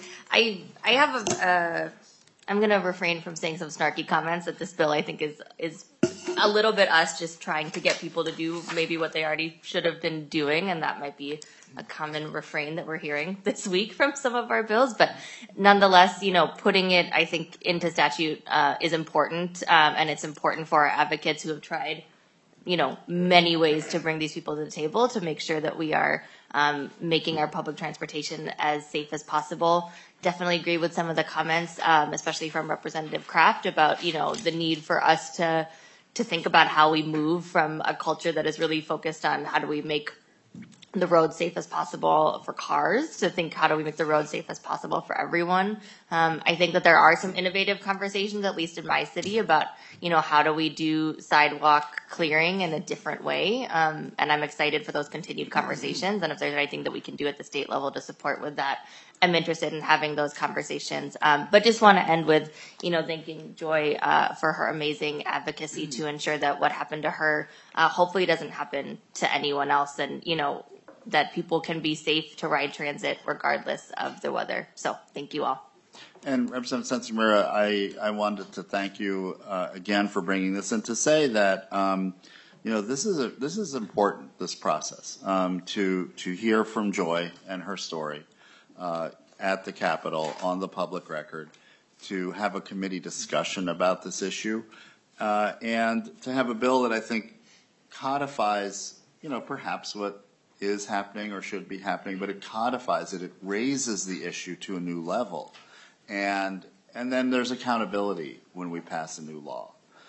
I I have a. Uh, I'm going to refrain from saying some snarky comments. That this bill, I think, is is a little bit us just trying to get people to do maybe what they already should have been doing, and that might be a common refrain that we're hearing this week from some of our bills. But nonetheless, you know, putting it, I think, into statute uh, is important, um, and it's important for our advocates who have tried, you know, many ways to bring these people to the table to make sure that we are um, making our public transportation as safe as possible. Definitely agree with some of the comments, um, especially from Representative Kraft, about, you know, the need for us to to think about how we move from a culture that is really focused on how do we make the road safe as possible for cars, to think how do we make the road safe as possible for everyone. Um, I think that there are some innovative conversations, at least in my city, about, you know, how do we do sidewalk clearing in a different way. Um, and I'm excited for those continued conversations. And if there's anything that we can do at the state level to support with that, I'm interested in having those conversations. Um, but just want to end with, you know, thanking Joy uh, for her amazing advocacy to ensure that what happened to her uh, hopefully doesn't happen to anyone else. And, you know, that people can be safe to ride transit regardless of the weather. So thank you all. And Representative Sensor-Mura, I, I wanted to thank you uh, again for bringing this and to say that, um, you know, this is a, this is important, this process, um, to to hear from Joy and her story uh, at the Capitol on the public record, to have a committee discussion about this issue, uh, and to have a bill that I think codifies, you know, perhaps what is happening or should be happening, but it codifies it. It raises the issue to a new level. And and then there's accountability when we pass a new law.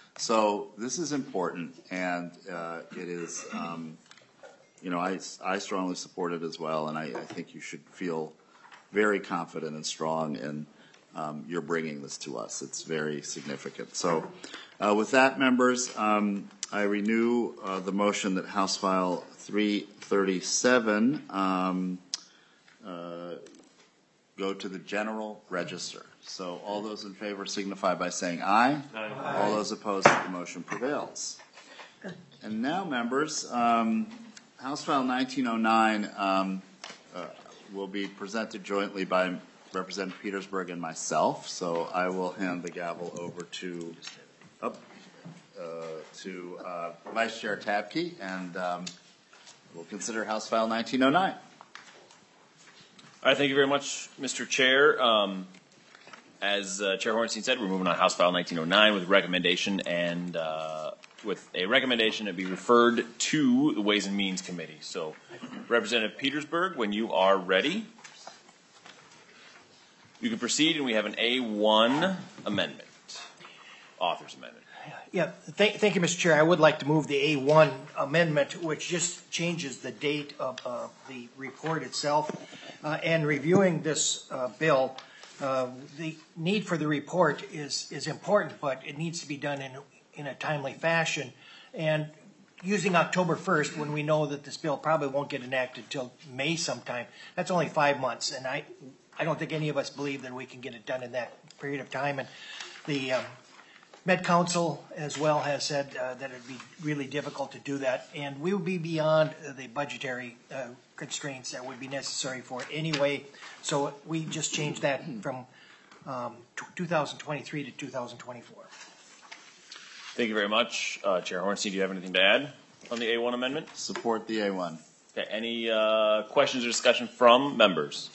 So this is important, and uh, it is, um, you know, I, I strongly support it as well, and I, I think you should feel very confident and strong in um, you're bringing this to us. It's very significant. So uh, with that, members, um, I renew uh, the motion that House File three thirty-seven um, uh, go to the general register. So all those in favor signify by saying aye. Aye. All those opposed, the motion prevails. And now, members, um, House File nineteen oh nine um, uh, will be presented jointly by Representative Petersburg and myself. So I will hand the gavel over to uh, uh, to uh, Vice Chair Tabke, and um, we'll consider House File nineteen oh nine. All right, thank you very much, Mister Chair. Um, as uh, Chair Hornstein said, we're moving on House File nineteen oh nine with a recommendation, and uh, with a recommendation to be referred to the Ways and Means Committee. So, Representative Petersburg, when you are ready, you can proceed, and we have an A one amendment, author's amendment. Yeah, thank, thank you, Mister Chair. I would like to move the A one amendment, which just changes the date of uh, the report itself. Uh, and reviewing this uh, bill, uh, the need for the report is is important, but it needs to be done in in a timely fashion. And using October first, when we know that this bill probably won't get enacted until May sometime, that's only five months. And I, I don't think any of us believe that we can get it done in that period of time. And the um, Met Council as well has said uh, that it'd be really difficult to do that. And we would be beyond uh, the budgetary uh, constraints that would be necessary for it anyway. So we just changed that from um, two thousand twenty-three to two thousand twenty-four. Thank you very much. Uh, Chair Hornstein, do you have anything to add on the A one amendment? Support the A one. Okay, any uh, questions or discussion from members?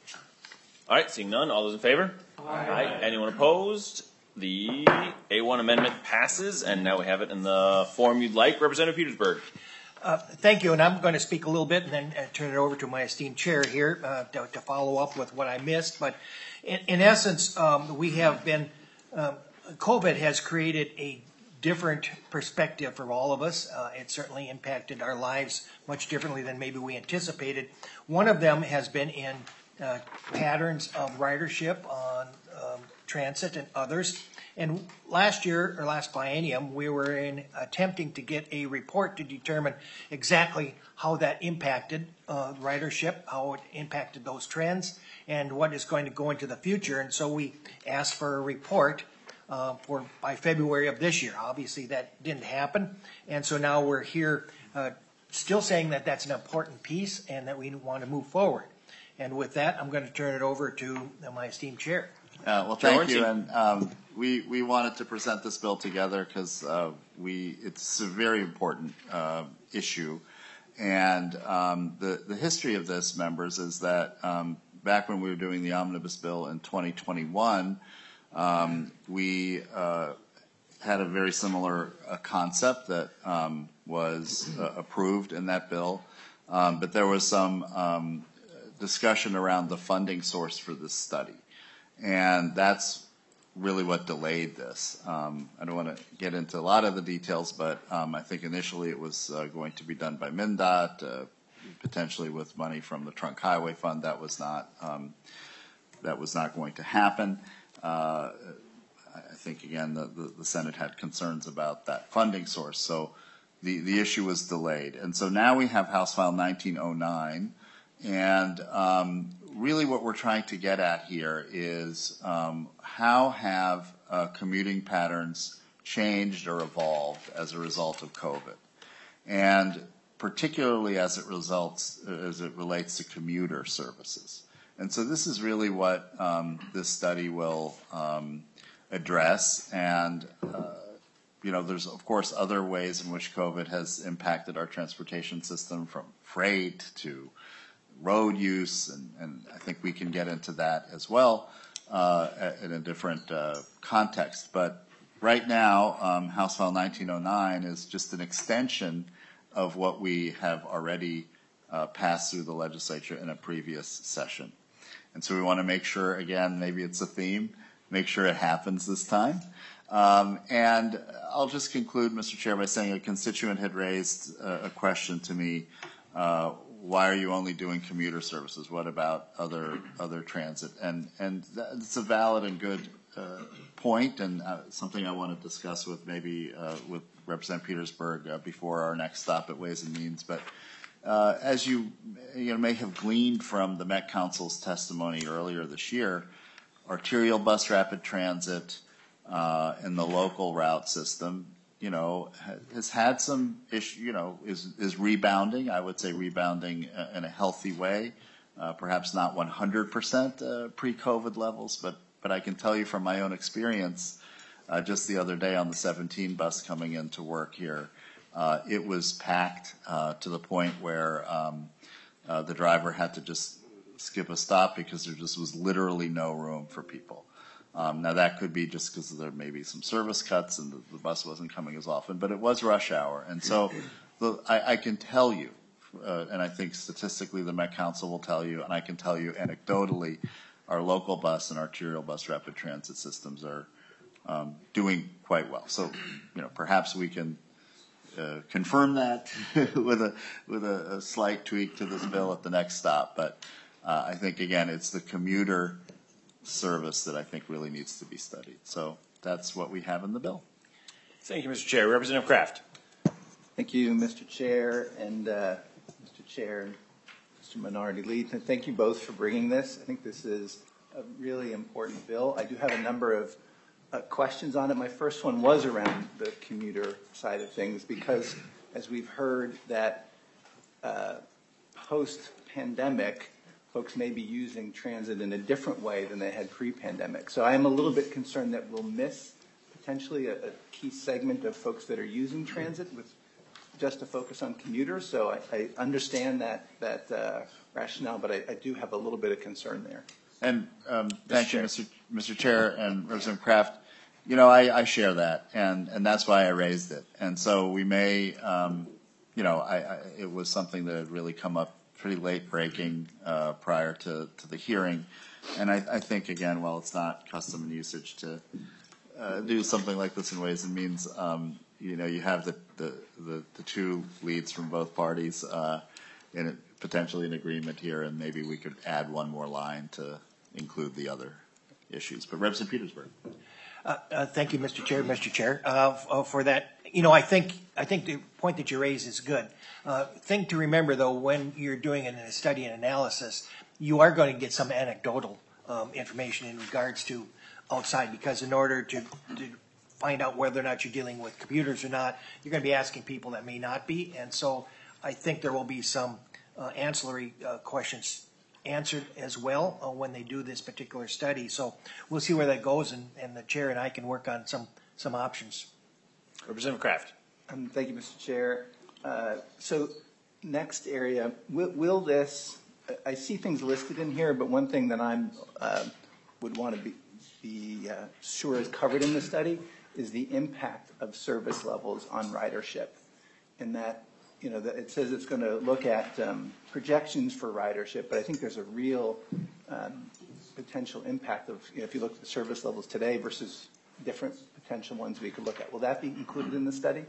All right, seeing none, all those in favor? Aye. Aye. Anyone opposed? The A one amendment passes, and now we have it in the form you'd like. Representative Petersburg. Uh, thank you, and I'm going to speak a little bit and then uh, turn it over to my esteemed chair here uh, to, to follow up with what I missed. But in, in essence, um, we have been, um, COVID has created a different perspective for all of us. Uh, it certainly impacted our lives much differently than maybe we anticipated. One of them has been in uh, patterns of ridership on um, transit and others. And last year, or last biennium, we were in attempting to get a report to determine exactly how that impacted uh, ridership, how it impacted those trends, and what is going to go into the future. And so we asked for a report uh, for by February of this year. Obviously, that didn't happen. And so now we're here uh, still saying that that's an important piece and that we want to move forward. And with that, I'm going to turn it over to my esteemed chair. Uh, well, thank you. And um, we we wanted to present this bill together because uh, we it's a very important uh, issue, and um, the the history of this, members, is that um, back when we were doing the omnibus bill in twenty twenty-one, um, we uh, had a very similar uh, concept that um, was uh, approved in that bill, um, but there was some um, discussion around the funding source for this study. And that's really what delayed this. Um, I don't want to get into a lot of the details, but um, I think initially it was uh, going to be done by MnDOT, uh, potentially with money from the Trunk Highway Fund. That was not um, that was not going to happen. Uh, I think again the, the, the Senate had concerns about that funding source, so the the issue was delayed. And so now we have House File nineteen oh nine, and um, really what we're trying to get at here is um, how have uh, commuting patterns changed or evolved as a result of COVID, and particularly as it results as it relates to commuter services. And so this is really what um, this study will um, address. And uh, you know, there's of course other ways in which COVID has impacted our transportation system, from freight to road use, and, and I think we can get into that as well uh, in a different uh, context. But right now, um, House File nineteen oh nine is just an extension of what we have already uh, passed through the legislature in a previous session. And so we want to make sure, again, maybe it's a theme, make sure it happens this time. Um, and I'll just conclude, Mister Chair, by saying a constituent had raised uh, a question to me, uh, why are you only doing commuter services? What about other other transit? And and it's a valid and good uh, point, and uh, something I want to discuss with maybe uh, with Representative Petersburg uh, before our next stop at Ways and Means. But uh, as you you know may have gleaned from the Met Council's testimony earlier this year, arterial bus rapid transit uh, in the local route system, you know, has had some issue, you know, is, is rebounding. I would say rebounding in a healthy way, uh, perhaps not one hundred percent uh, pre-COVID levels, but, but I can tell you from my own experience, uh, just the other day on the seventeen bus coming into work here, uh, it was packed uh, to the point where um, uh, the driver had to just skip a stop because there just was literally no room for people. Um, now that could be just because there may be some service cuts and the, the bus wasn't coming as often, but it was rush hour. And so the, I, I can tell you, uh, and I think statistically the Met Council will tell you, and I can tell you anecdotally, our local bus and arterial bus rapid transit systems are um, doing quite well. So, you know, perhaps we can uh, confirm that with a with a, a slight tweak to this bill at the next stop. But uh, I think again, it's the commuter service that I think really needs to be studied. So that's what we have in the bill. Thank you, Mister Chair. Representative Kraft. Thank you, Mister Chair and uh, Mister Chair and Mister Minority Lead. And thank you both for bringing this. I think this is a really important bill. I do have a number of uh, questions on it. My first one was around the commuter side of things because, as we've heard, that uh, post-pandemic, folks may be using transit in a different way than they had pre-pandemic. So I am a little bit concerned that we'll miss potentially a, a key segment of folks that are using transit with just to focus on commuters. So I, I understand that that uh, rationale, but I, I do have a little bit of concern there. And um, thank you, Mister Mister Chair and Representative Kraft. You know, I, I share that, and, and that's why I raised it. And so we may, um, you know, I, I, it was something that had really come up pretty late breaking uh, prior to, to the hearing. And I, I think, again, while it's not custom and usage to uh, do something like this in Ways and Means, um, you know, you have the, the, the, the two leads from both parties uh, in a, potentially in agreement here, and maybe we could add one more line to include the other issues. But Representative Petersburg. Uh, uh, thank you, Mister Chair, Mister Chair, uh, f- uh, for that. You know, I think I think the point that you raise is good. Uh, thing to remember, though, when you're doing a study and analysis, you are going to get some anecdotal um, information in regards to outside, because in order to, to find out whether or not you're dealing with computers or not, you're going to be asking people that may not be, and so I think there will be some uh, ancillary uh, questions answered as well uh, when they do this particular study. So we'll see where that goes, and, and the chair and I can work on some some options. Representative Kraft. Um, thank you, Mister Chair. Uh, so next area, will, will this, I see things listed in here, but one thing that I'm uh, would want to be, be uh, sure is covered in the study is the impact of service levels on ridership. And that, you know, that it says it's going to look at um, projections for ridership, but I think there's a real um, potential impact of, you know, if you look at the service levels today versus different potential ones we could look at. Will that be included in the study?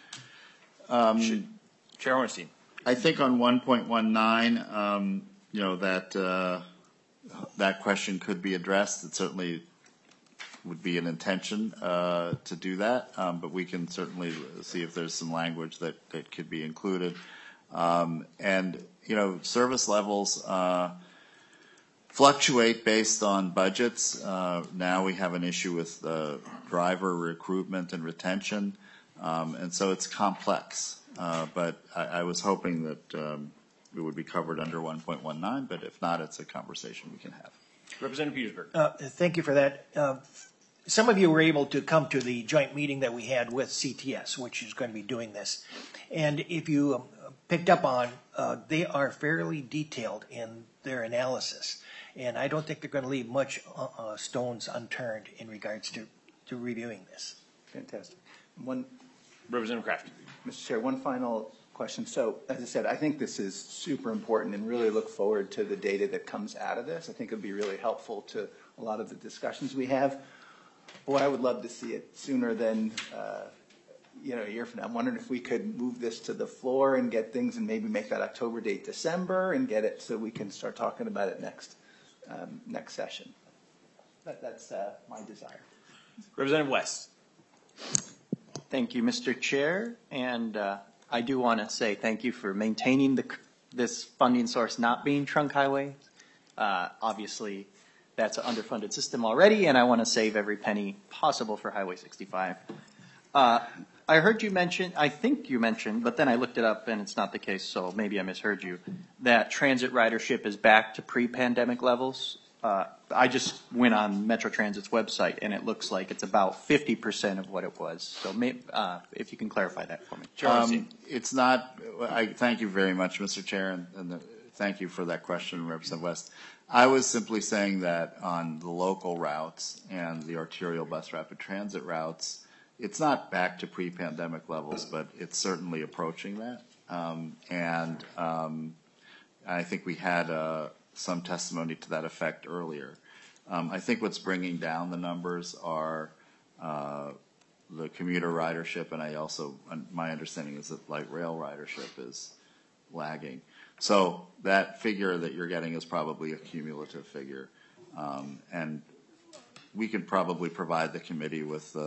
Um, Chair Ornstein. I think on one point one nine, um, you know, that uh, that question could be addressed. It certainly would be an intention uh, to do that, um, but we can certainly see if there's some language that, that could be included. Um, and, you know, service levels uh, fluctuate based on budgets. Uh, now we have an issue with uh, driver recruitment and retention, um, and so it's complex. Uh, but I, I was hoping that um, it would be covered under one point one nine, but if not, it's a conversation we can have. Representative Petersburg. Uh, thank you for that. Uh, some of you were able to come to the joint meeting that we had with C T S, which is going to be doing this. And if you um, picked up on, uh, they are fairly detailed in their analysis. And I don't think they're going to leave much uh, uh, stones unturned in regards to, to reviewing this. Fantastic. One, Representative Kraft. Mister Chair, one final question. So, as I said, I think this is super important and really look forward to the data that comes out of this. I think it would be really helpful to a lot of the discussions we have. Boy, I would love to see it sooner than, uh, you know, a year from now. I'm wondering if we could move this to the floor and get things and maybe make that October date December and get it so we can start talking about it next um, next session. That, that's uh, my desire. Representative West. Thank you, Mister Chair, and uh, I do want to say thank you for maintaining the, this funding source not being trunk highways. Uh, obviously, that's an underfunded system already, and I want to save every penny possible for Highway sixty-five. Uh, I heard you mention, I think you mentioned, but then I looked it up and it's not the case, so maybe I misheard you, that transit ridership is back to pre-pandemic levels. Uh, I just went on Metro Transit's website and it looks like it's about fifty percent of what it was. So may, uh, if you can clarify that for me. Um, it's not, I thank you very much, Mister Chair, and, and the, thank you for that question, Representative West. I was simply saying that on the local routes and the arterial bus rapid transit routes, it's not back to pre-pandemic levels, but it's certainly approaching that. Um, and um, I think we had uh, some testimony to that effect earlier. Um, I think what's bringing down the numbers are uh, the commuter ridership, and I also, my understanding is that light rail ridership is lagging. So that figure that you're getting is probably a cumulative figure. Um, and we could probably provide the committee with the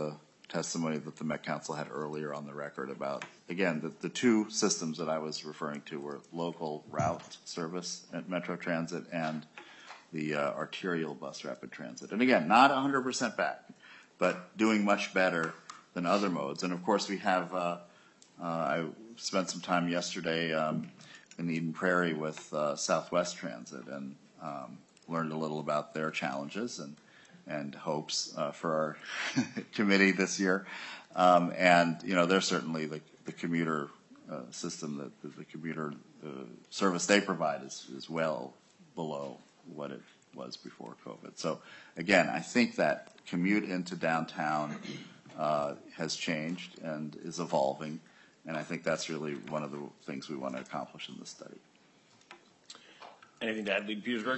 testimony that the Met Council had earlier on the record about, again, the, the two systems that I was referring to were local route service at Metro Transit and the uh, arterial bus rapid transit. And again, not one hundred percent back, but doing much better than other modes. And of course, we have, uh, uh, I spent some time yesterday um, in Eden Prairie with uh, Southwest Transit and um, learned a little about their challenges and and hopes uh, for our committee this year. Um, and, you know, they're certainly the, the commuter uh, system, that the, the commuter uh, service they provide is, is well below what it was before COVID. So, again, I think that commute into downtown uh, has changed and is evolving. And I think that's really one of the things we want to accomplish in this study. Anything to add, Lead Petersburg?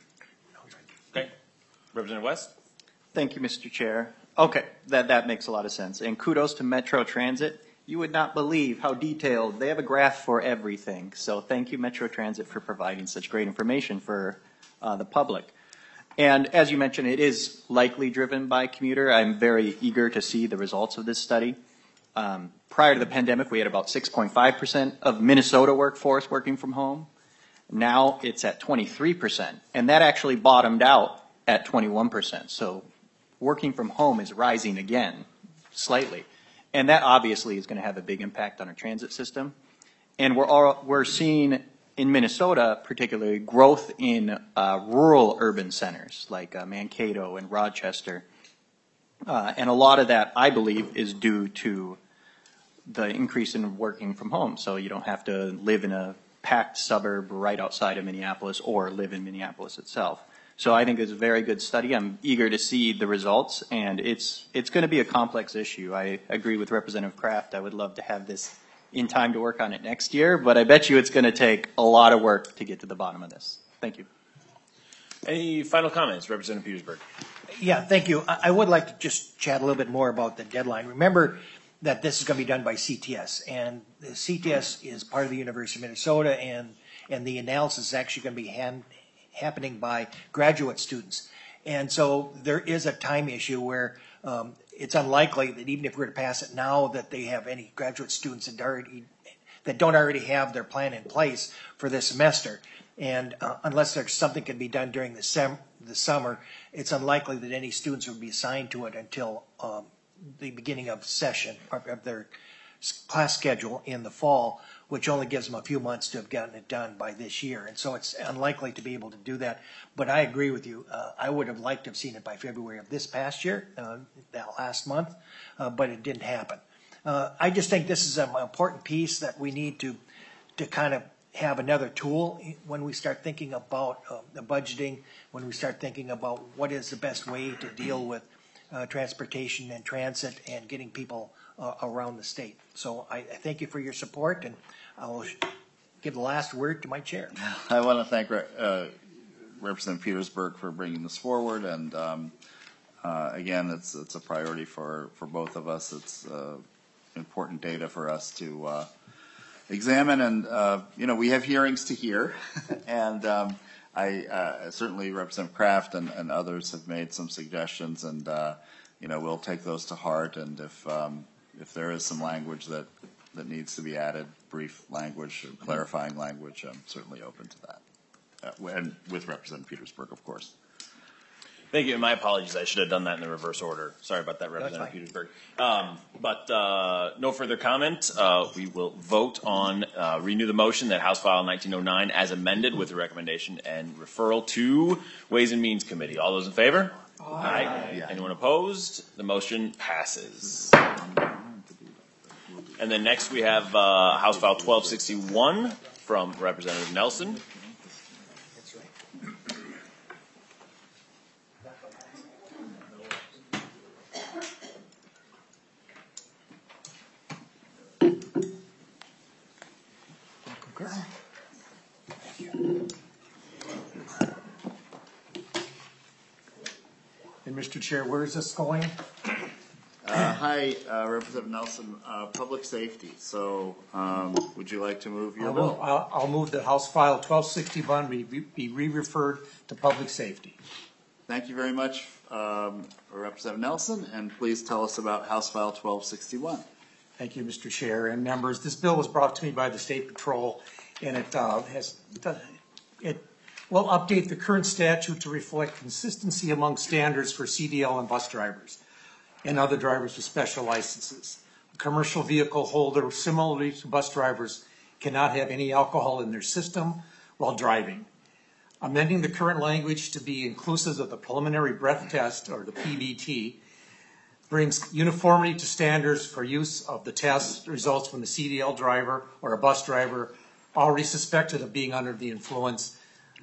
Okay. Representative West? Thank you, Mister Chair. Okay, that, that makes a lot of sense. And kudos to Metro Transit. You would not believe how detailed. They have a graph for everything. So thank you, Metro Transit, for providing such great information for uh, the public. And as you mentioned, it is likely driven by commuter. I'm very eager to see the results of this study. Um, prior to the pandemic, we had about six point five percent of Minnesota workforce working from home. Now it's at twenty-three percent. And that actually bottomed out at twenty-one percent. So working from home is rising again, slightly. And that obviously is going to have a big impact on our transit system. And we're, all, we're seeing in Minnesota, particularly, growth in uh, rural urban centers like uh, Mankato and Rochester. Uh, and a lot of that, I believe, is due to the increase in working from home. So you don't have to live in a packed suburb right outside of Minneapolis or live in Minneapolis itself. So I think it's a very good study. I'm eager to see the results, and it's it's going to be a complex issue. I agree with Representative Kraft. I would love to have this in time to work on it next year, but I bet you it's going to take a lot of work to get to the bottom of this. Thank you. Any final comments, Representative Petersburg? Yeah, thank you. I, I would like to just chat a little bit more about the deadline. Remember that this is going to be done by C T S, and the C T S is part of the University of Minnesota, and and the analysis is actually going to be hand happening by graduate students. And so there is a time issue where um, it's unlikely that even if we were to pass it now that they have any graduate students that, already, that don't already have their plan in place for this semester. And uh, unless there's something can be done during the, sem the summer, it's unlikely that any students would be assigned to it until um, the beginning of session, of their class schedule in the fall, which only gives them a few months to have gotten it done by this year. And so it's unlikely to be able to do that. But I agree with you. Uh, I would have liked to have seen it by February of this past year, uh, that last month, uh, but it didn't happen. Uh, I just think this is an important piece that we need to, to kind of have another tool when we start thinking about uh, the budgeting, when we start thinking about what is the best way to deal with uh, transportation and transit and getting people uh, around the state. So I, I thank you for your support, and I will give the last word to my chair. I want to thank uh, Representative Petersburg for bringing this forward, and um, uh, again, it's it's a priority for, for both of us. It's uh, important data for us to uh, examine, and uh, you know, we have hearings to hear, and um, I uh, certainly Representative Kraft and, and others have made some suggestions, and uh, you know, we'll take those to heart, and if um, if there is some language that that needs to be added, brief language, or clarifying language, I'm certainly open to that, uh, and with Representative Petersburg, of course. Thank you, and my apologies. I should have done that in the reverse order. Sorry about that, Representative Petersburg. Um, but uh, no further comment. Uh, we will vote on uh, renew the motion that House File nineteen oh nine as amended with the recommendation and referral to Ways and Means Committee. All those in favor? Aye. Aye. Yeah. Anyone opposed? The motion passes. And then next we have uh, House File twelve sixty-one from Representative Nelson. And Mister Chair, where is this going? Uh, hi, uh, Representative Nelson, uh, Public Safety. So, um, would you like to move your I'll bill? move, I'll, I'll move that House File twelve sixty-one be, be re-referred to Public Safety. Thank you very much, um, Representative Nelson, and please tell us about House File twelve sixty-one. Thank you, Mister Chair and members. This bill was brought to me by the State Patrol, and it uh, has it will update the current statute to reflect consistency among standards for C D L and bus drivers and other drivers with special licenses. A commercial vehicle holder, similarly to bus drivers, cannot have any alcohol in their system while driving. Amending the current language to be inclusive of the preliminary breath test, or the P B T, brings uniformity to standards for use of the test results when the C D L driver or a bus driver already suspected of being under the influence.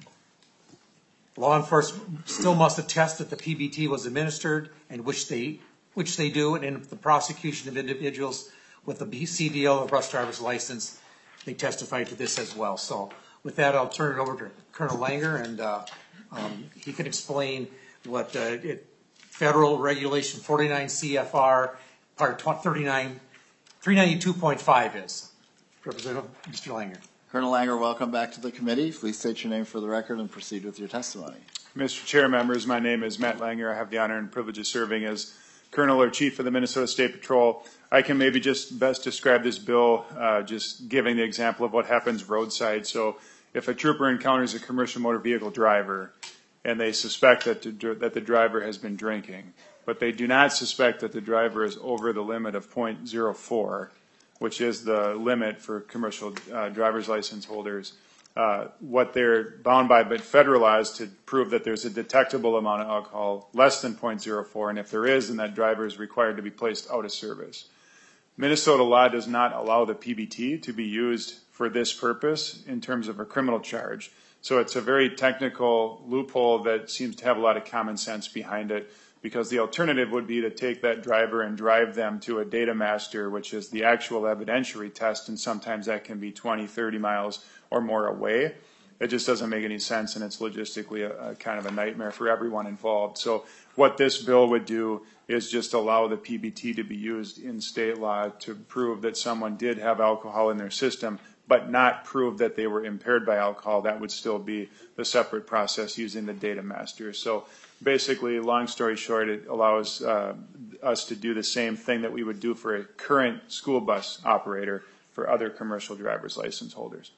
Law enforcement still must attest that the P B T was administered, and which they which they do, and in the prosecution of individuals with a C D L or bus driver's license, they testify to this as well. So with that, I'll turn it over to Colonel Langer, and uh, um, he can explain what uh, it, Federal Regulation forty-nine C F R Part thirty-nine, three ninety-two point five is. Representative Mister Langer. Colonel Langer, welcome back to the committee. Please state your name for the record and proceed with your testimony. Mister Chair, members, my name is Matt Langer. I have the honor and privilege of serving as Colonel or Chief of the Minnesota State Patrol. I can maybe just best describe this bill uh, just giving the example of what happens roadside. So if a trooper encounters a commercial motor vehicle driver and they suspect that, to, that the driver has been drinking, but they do not suspect that the driver is over the limit of point zero four, which is the limit for commercial uh, driver's license holders, uh, what they're bound by but federal law is to prove that there's a detectable amount of alcohol less than point zero four, and if there is, then that driver is required to be placed out of service. Minnesota law does not allow the P B T to be used for this purpose in terms of a criminal charge. So it's a very technical loophole that seems to have a lot of common sense behind it, because the alternative would be to take that driver and drive them to a data master, which is the actual evidentiary test, and sometimes that can be twenty, thirty miles or more away. It just doesn't make any sense, and it's logistically a, a kind of a nightmare for everyone involved. So what this bill would do is just allow the P B T to be used in state law to prove that someone did have alcohol in their system, but not prove that they were impaired by alcohol. That would still be the separate process using the data master. So basically, long story short, it allows uh, us to do the same thing that we would do for a current school bus operator for other commercial driver's license holders.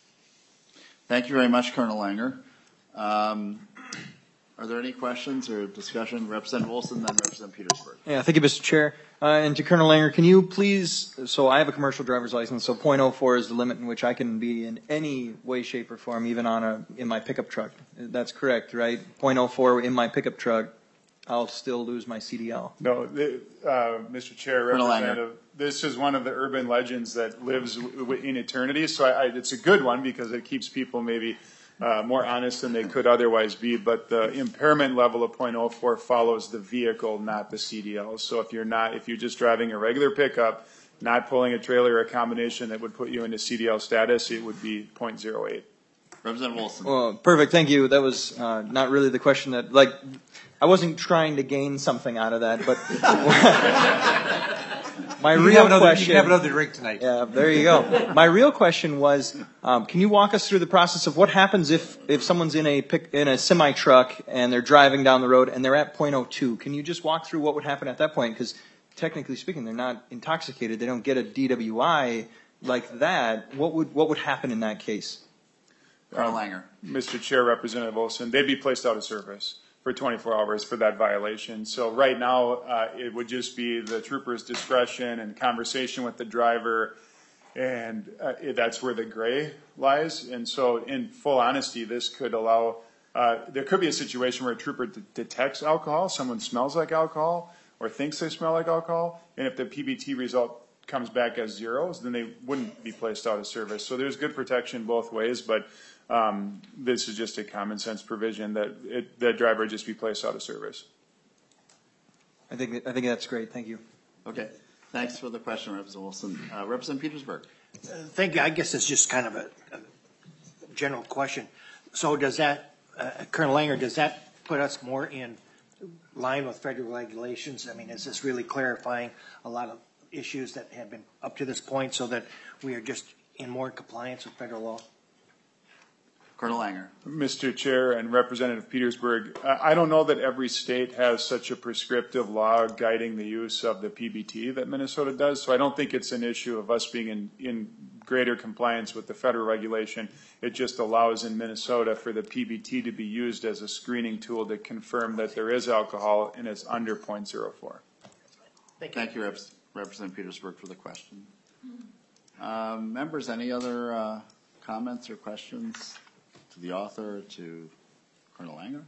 Thank you very much, Colonel Langer. Um, are there any questions or discussion? Representative Olson, then Representative Petersburg. Yeah, thank you, Mister Chair. Uh, and to Colonel Langer, can you please, so I have a commercial driver's license, so point oh four is the limit in which I can be in any way, shape, or form, even on a, in my pickup truck. That's correct, right? point oh four in my pickup truck, I'll still lose my C D L. No, the, uh, Mister Chair, Colonel Representative, this is one of the urban legends that lives w- w- in eternity. So I, I, it's a good one because it keeps people maybe uh, more honest than they could otherwise be. But the impairment level of point oh four follows the vehicle, not the C D L. So if you're not, if you're just driving a regular pickup, not pulling a trailer or a combination that would put you into C D L status, it would be point oh eight. Representative Wilson. Well, perfect. Thank you. That was uh, not really the question that, like, I wasn't trying to gain something out of that, but my you real have another, question. You can have another drink tonight. Yeah, there you go. My real question was, um, can you walk us through the process of what happens if, if someone's in a pick, in a semi truck and they're driving down the road and they're at point oh two? Can you just walk through what would happen at that point? Because technically speaking, they're not intoxicated. They don't get a D W I like that. What would what would happen in that case? Colonel Langer. Mister Chair, Representative Olson, they'd be placed out of service for twenty-four hours for that violation. So right now, uh, it would just be the trooper's discretion and conversation with the driver, and uh, it, that's where the gray lies. And so in full honesty, this could allow, uh, there could be a situation where a trooper d- detects alcohol, someone smells like alcohol, or thinks they smell like alcohol, and if the P B T result comes back as zeros, then they wouldn't be placed out of service. So there's good protection both ways, but Um, this is just a common sense provision that it, that driver just be placed out of service. I think I think that's great. Thank you. Okay. Thanks for the question, Representative Wilson. Uh, Representative Petersburg. Uh, thank you. I guess it's just kind of a, a general question. So does that, uh, Colonel Langer, does that put us more in line with federal regulations? I mean, is this really clarifying a lot of issues that have been up to this point so that we are just in more compliance with federal law? Colonel Langer. Mister Chair and Representative Petersburg, I I don't know that every state has such a prescriptive law guiding the use of the P B T that Minnesota does, so I don't think it's an issue of us being in, in greater compliance with the federal regulation. It just allows in Minnesota for the P B T to be used as a screening tool to confirm that there is alcohol and it's under zero point zero four. Thank you, Thank you Rep Representative Petersburg, for the question. Um, members, any other uh, comments or questions to the author, to Colonel Langer?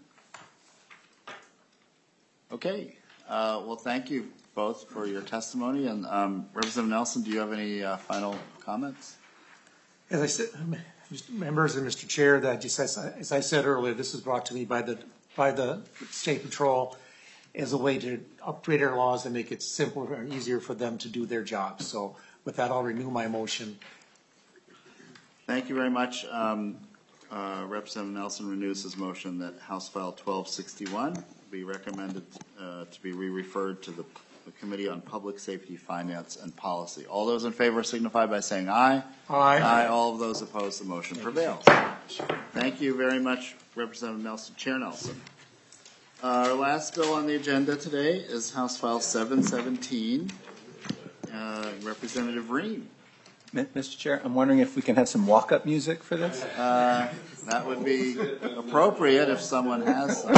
Okay. Uh, well, thank you both for your testimony. And um, Representative Nelson, do you have any uh, final comments? As I said, members and Mister Chair, that just as, as I said earlier, this was brought to me by the by the State Patrol as a way to upgrade our laws and make it simpler and easier for them to do their job. So with that, I'll renew my motion. Thank you very much. Um, uh, Representative Nelson renews his motion that House File twelve sixty-one be recommended uh, to be re-referred to the, the Committee on Public Safety, Finance, and Policy. All those in favor signify by saying aye. Aye. Aye. All of those opposed, the motion prevails. Thank you very much, Representative Nelson. Chair Nelson. Uh, our last bill on the agenda today is House File seven seventeen. Uh, Representative Ream. Mister Chair, I'm wondering if we can have some walk-up music for this? Uh, that would be appropriate if someone has some.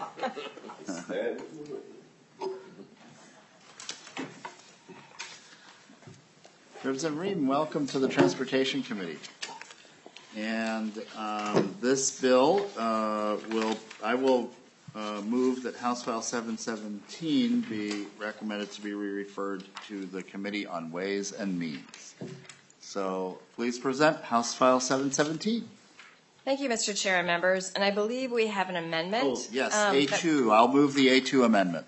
Representative Ream, welcome to the Transportation Committee. And um, this bill uh, will, I will uh, move that House File seven seventeen be recommended to be re-referred to the Committee on Ways and Means. So please present House File seven seventeen. Thank you, Mister Chair and members. And I believe we have an amendment. Oh, yes, um, A two. I'll move the A two amendment.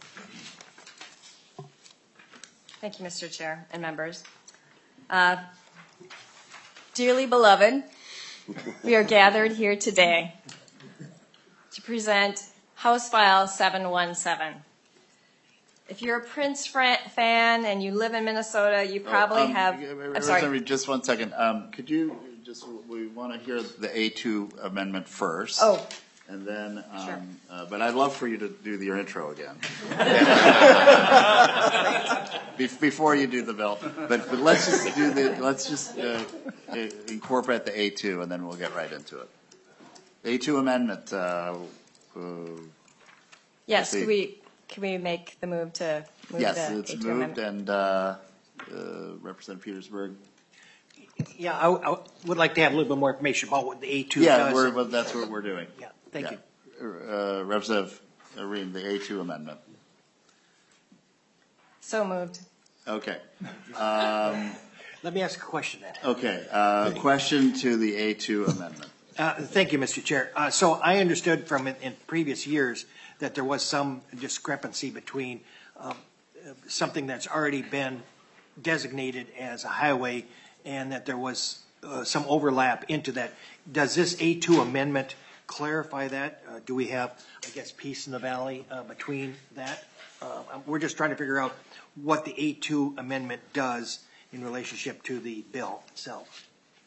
Thank you, Mister Chair and members. Uh, dearly beloved, we are gathered here today to present House File seven one seven. If you're a Prince fan and you live in Minnesota, you probably oh, um, have. I'm sorry. Just one second. Um, could you just? We want to hear the A two amendment first. Oh. And then, um, Sure. uh, but I'd love for you to do the, your intro again. Be- before you do the bill, but, but let's just do the. Let's just uh, incorporate the A two, and then we'll get right into it. A two amendment. Uh, uh, Yes. Can we can we make the move to move yes, the it's A two moved, amendment? and uh, uh, Representative Petersburg. Yeah, I, I would like to have a little bit more information about what the A two Yeah, does. we're, well, that's what we're doing. Yeah, thank you. Uh, Representative Ream, the A two amendment. So moved. Okay. Um, Let me ask a question then. okay. Uh, question to the A two amendment. Uh, Thank you, Mister Chair. Uh, So I understood from in, in previous years that there was some discrepancy between um, something that's already been designated as a highway and that there was uh, some overlap into that. Does this A two amendment clarify that? Uh, Do we have, I guess, peace in the valley uh, between that? Uh, We're just trying to figure out what the A two amendment does in relationship to the bill itself.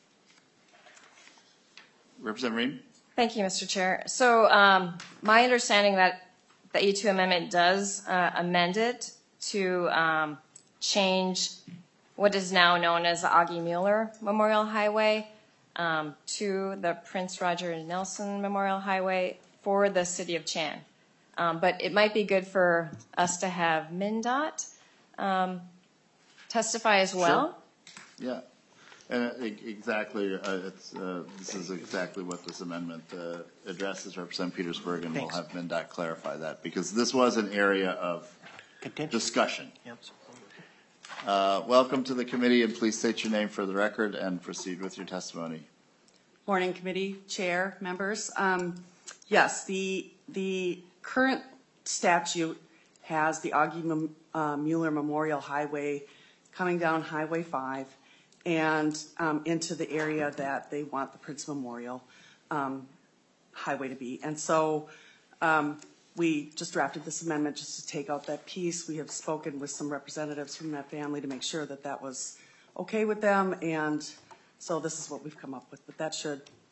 Representative Ream? Thank you, Mister Chair. So um, my understanding that the A two amendment does uh, amend it to um, change what is now known as the Augie Mueller Memorial Highway um, to the Prince Roger Nelson Memorial Highway for the city of Chan. Um, but it might be good for us to have MnDOT um, testify as well. Sure. Yeah. And uh, e- exactly, uh, it's, uh, this is exactly what this amendment uh, addresses, Representative Petersburg, and Thanks. we'll have MnDOT clarify that, because this was an area of Contention. discussion. Yep. Uh, welcome to the committee, and please state your name for the record and proceed with your testimony. Morning, committee, chair, members. Um, yes, the the current statute has the Augie uh, Mueller Memorial Highway coming down Highway five and um, into the area that they want the Prince Memorial um, Highway to be. And so um, we just drafted this amendment just to take out that piece. We have spoken with some representatives from that family to make sure that that was okay with them. And so this is what we've come up with, but that should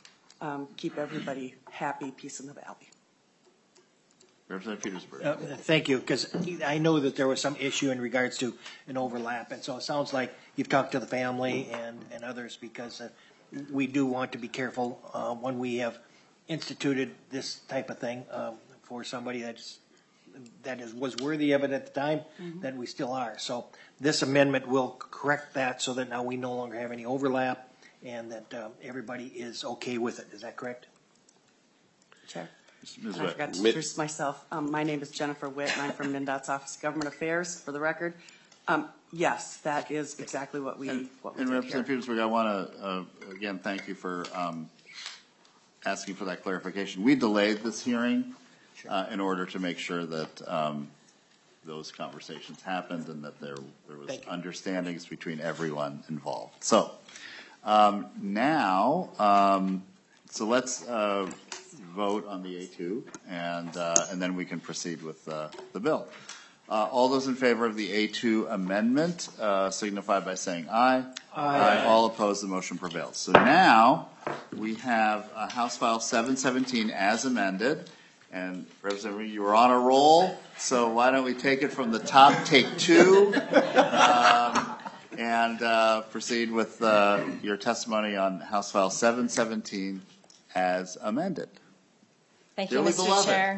um, keep everybody happy, peace in the valley. Representative Petersburg. Uh, Thank you, because I know that there was some issue in regards to an overlap, and so it sounds like you've talked to the family and, and others, because uh, we do want to be careful uh, when we have instituted this type of thing um, for somebody that's, that is, was worthy of it at the time, Mhm. that we still are. So this amendment will correct that so that now we no longer have any overlap and that um, everybody is okay with it. Is that correct? Chair. Miz And I Witt. forgot to Mi- introduce myself. Um, my name is Jennifer Witt, and I'm from MnDOT's Office of Government Affairs, for the record. Um, yes, that is exactly what we, And, what we and did Representative here. Petersburg, I want to, uh, again, thank you for um, asking for that clarification. We delayed this hearing uh, in order to make sure that um, those conversations happened and that there, there was understandings between everyone involved. So um, now, um, so let's uh, vote on the A two, and, uh, and then we can proceed with uh, the bill. Uh, all those in favor of the A two amendment uh, signify by saying aye. Aye. All opposed, the motion prevails. So now we have uh, House File seven seventeen as amended. And Representative, you were on a roll, so why don't we take it from the top, take two, um, and uh, proceed with uh, your testimony on House File seven seventeen as amended. Thank you, Dearly Mister beloved. Chair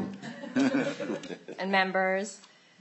and members.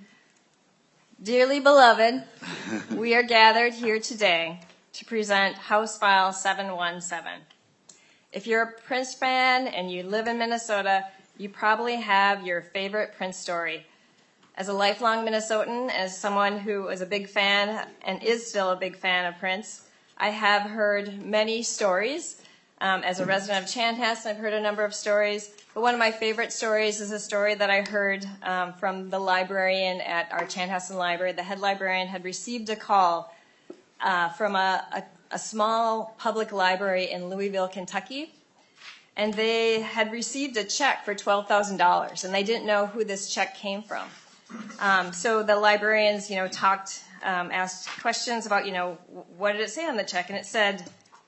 Dearly beloved, we are gathered here today to present House File seven one seven. If you're a Prince fan and you live in Minnesota, you probably have your favorite Prince story. As a lifelong Minnesotan, as someone who is a big fan and is still a big fan of Prince, I have heard many stories. Um, as a resident of Chanhassen, I've heard a number of stories, but one of my favorite stories is a story that I heard um, from the librarian at our Chanhassen Library. The head librarian had received a call uh, from a, a, a small public library in Louisville, Kentucky, and they had received a check for twelve thousand dollars, and they didn't know who this check came from. Um, so the librarians, you know, talked, um, asked questions about, you know, what did it say on the check, and it said,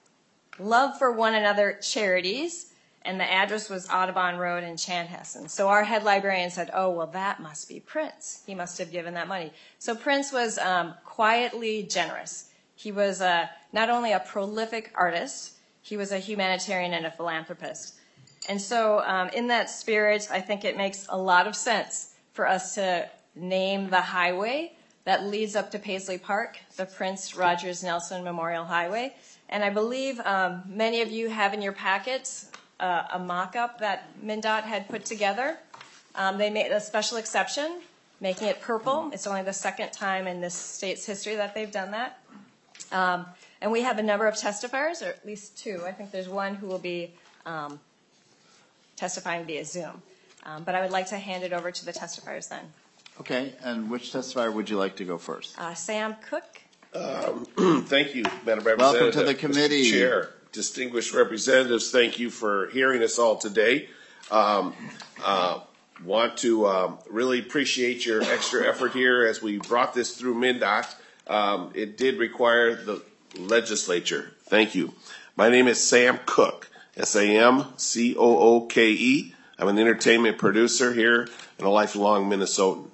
Love for One Another Charities, and the address was Audubon Road in Chanhassen. So our head librarian said, oh, well, that must be Prince. He must have given that money. So Prince was um, quietly generous. He was uh, not only a prolific artist, he was a humanitarian and a philanthropist. And so um, in that spirit, I think it makes a lot of sense for us to name the highway that leads up to Paisley Park, the Prince Rogers Nelson Memorial Highway. And I believe um, many of you have in your packets uh, a mock-up that MnDOT had put together. Um, they made a special exception, making it purple. It's only the second time in this state's history that they've done that. Um, and we have a number of testifiers, or at least two. I think there's one who will be um, testifying via Zoom. Um, but I would like to hand it over to the testifiers then. Okay, and which testifier would you like to go first? Uh, Sam Cook. Um, thank you, Madam Representative. Welcome to the committee. Mister Chair, distinguished representatives, thank you for hearing us all today. Um, uh, want to um, really appreciate your extra effort here as we brought this through MnDOT. Um, it did require the legislature. Thank you. My name is Sam Cook, S A M C O O K E. I'm an entertainment producer here and a lifelong Minnesotan.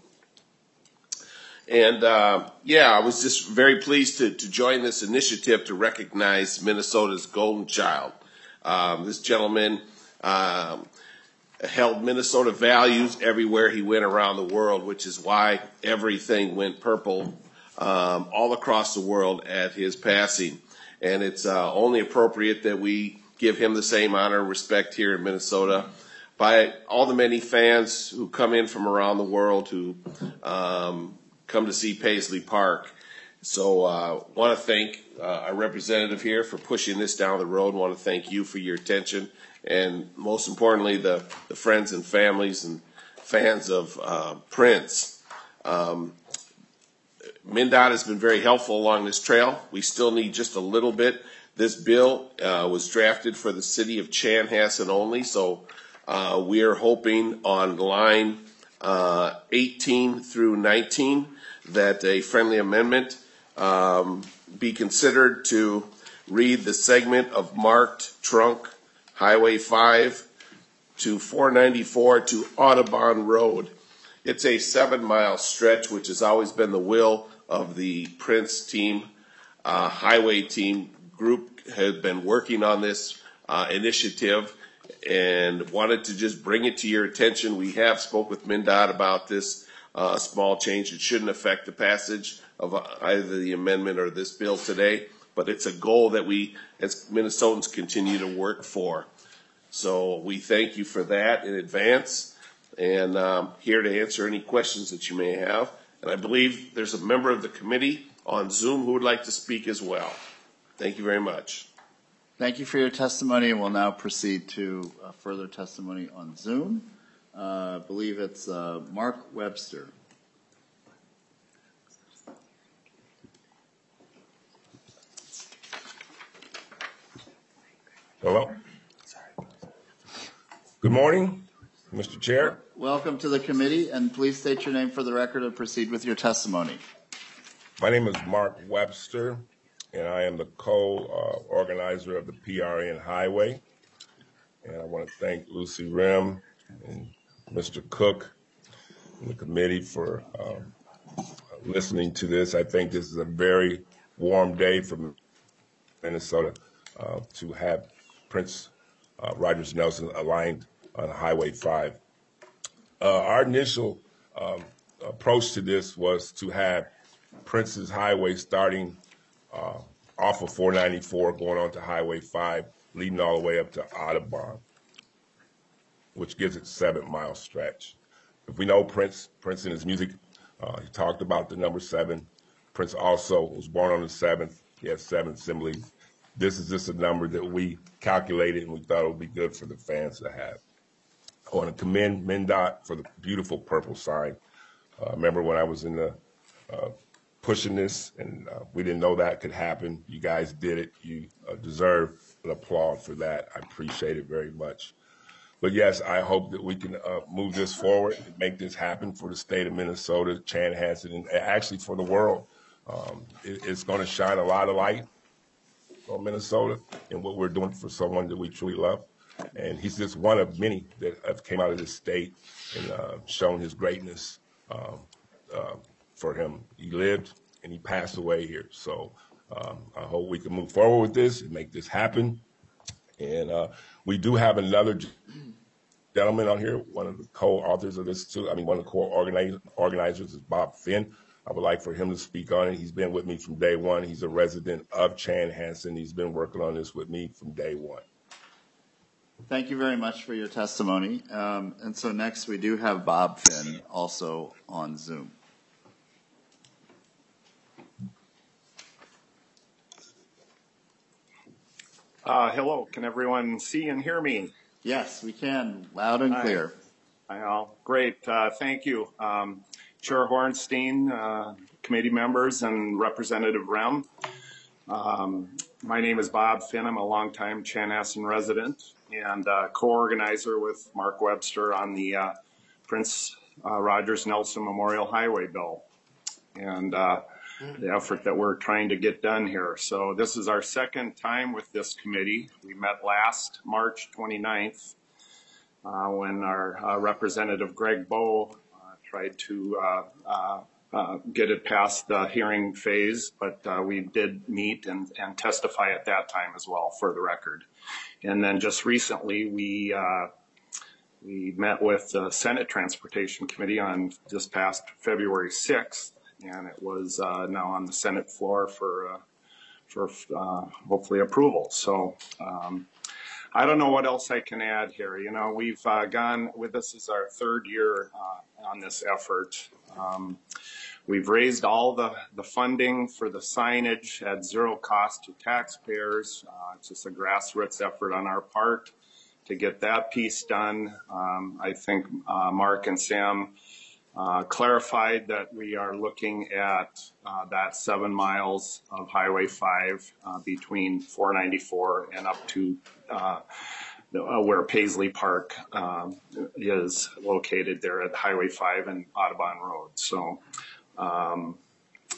And, uh, yeah, I was just very pleased to, to join this initiative to recognize Minnesota's golden child. Um, this gentleman um, held Minnesota values everywhere he went around the world, which is why everything went purple um, all across the world at his passing. And it's uh, only appropriate that we give him the same honor and respect here in Minnesota by all the many fans who come in from around the world who um, come to see Paisley Park. So I uh, want to thank uh, our representative here for pushing this down the road. I want to thank you for your attention, and most importantly, the, the friends and families and fans of uh, Prince. Um, MnDOT has been very helpful along this trail. We still need just a little bit. This bill uh, was drafted for the city of Chanhassen only, so uh, we are hoping on line uh, eighteen through nineteen that a friendly amendment um, be considered to read the segment of marked trunk Highway five to four ninety-four to Audubon Road. It's a seven-mile stretch, which has always been the will of the Prince team, uh, highway team group had been working on this uh, initiative and wanted to just bring it to your attention. We have spoke with MnDOT about this uh, small change. It shouldn't affect the passage of either the amendment or this bill today, but it's a goal that we as Minnesotans continue to work for. So we thank you for that in advance, and um, here to answer any questions that you may have. And I believe there's a member of the committee on Zoom who would like to speak as well. Thank you very much. Thank you for your testimony, and we'll now proceed to uh, further testimony on Zoom. Uh, I believe it's uh, Mark Webster. Hello. Good morning, Mister Chair. Welcome to the committee, and please state your name for the record and proceed with your testimony. My name is Mark Webster, and I am the co-organizer of the P R N Highway. And I want to thank Lucy Rim and Mister Cook and the committee for um, listening to this. I think this is a very warm day for Minnesota uh, to have Prince uh, Rogers Nelson aligned on Highway five. Uh, our initial um, approach to this was to have Prince's Highway starting uh, off of four ninety-four, going on to Highway five, leading all the way up to Audubon, which gives it a seven-mile stretch. If we know Prince, Prince in his music, uh, he talked about the number seven. Prince also was born on the seventh. He has seven siblings. This is just a number that we calculated and we thought it would be good for the fans to have. I want to commend MnDOT for the beautiful purple sign. Uh, remember when I was in the uh, pushing this and uh, we didn't know that could happen. You guys did it. You uh, deserve an applaud for that. I appreciate it very much. But yes, I hope that we can uh, move this forward and make this happen for the state of Minnesota, Chanhassen, and actually for the world. Um, it, it's going to shine a lot of light on Minnesota and what we're doing for someone that we truly love. And he's just one of many that have came out of this state and uh, shown his greatness um, uh, for him. He lived and he passed away here. So um, I hope we can move forward with this and make this happen. And uh, we do have another gentleman on here, one of the co-authors of this too. I mean, one of the co-organizers is Bob Finn. I would like for him to speak on it. He's been with me from day one. He's a resident of Chanhassen. He's been working on this with me from day one. Thank you very much for your testimony. Um, and so next we do have Bob Finn also on Zoom. Uh, hello, can everyone see and hear me? Yes, we can, loud and clear. I, I know, great, uh, thank you. Um, Chair Hornstein, uh, committee members, and Representative Rem. Um, my name is Bob Finn. I'm a longtime Chanhassen resident and uh, co-organizer with Mark Webster on the uh, Prince uh, Rogers Nelson Memorial Highway bill and uh, the effort that we're trying to get done here. So this is our second time with this committee. We met last March twenty-ninth uh, when our uh, Representative Greg Bowe uh, tried to uh, uh, Uh, get it past the hearing phase, but uh, we did meet and, and testify at that time as well, for the record. And then just recently, we uh, we met with the Senate Transportation Committee on just past February sixth, and it was uh, now on the Senate floor for uh, for uh, hopefully approval. So um, I don't know what else I can add here. You know, we've uh, gone with this is our third year uh, on this effort. Um, we've raised all the, the funding for the signage at zero cost to taxpayers. Uh, it's just a grassroots effort on our part to get that piece done. Um, I think uh, Mark and Sam uh, clarified that we are looking at uh, that seven miles of Highway five uh, between four ninety-four and up to uh, Uh, where Paisley Park um, is located there at Highway five and Audubon Road. So um,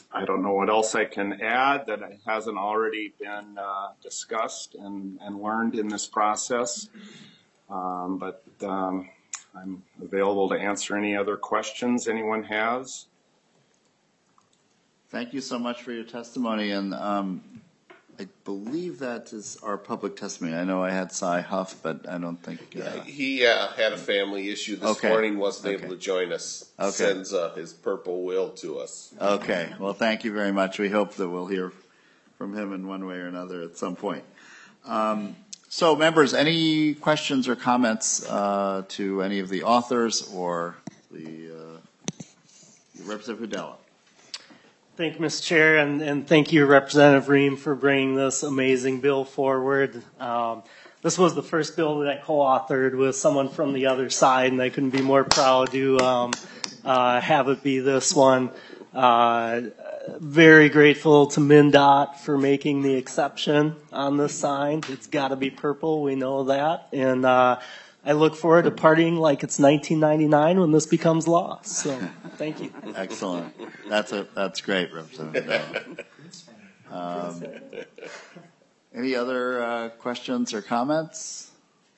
I don't know what else I can add that hasn't already been uh, discussed and, and learned in this process. Um, but um, I'm available to answer any other questions anyone has. Thank you so much for your testimony, and um, I believe that is our public testimony. I know I had Cy Huff, but I don't think. Uh... Yeah, he uh, had a family issue this okay. morning, wasn't okay. able to join us. Okay. Sends uh, his purple will to us. Okay, well, thank you very much. We hope that we'll hear from him in one way or another at some point. Um, so, members, any questions or comments uh, to any of the authors or the uh, Representative Hudella? Thank you, Mister Chair, and, and thank you, Representative Ream, for bringing this amazing bill forward. Um, this was the first bill that I co-authored with someone from the other side, and I couldn't be more proud to um, uh, have it be this one. Uh, very grateful to MnDOT for making the exception on this sign. It's got to be purple, we know that, and uh, I look forward to partying like it's nineteen ninety-nine when this becomes law. So, thank you. Excellent. That's a that's great, Representative. Um, any other uh, questions or comments?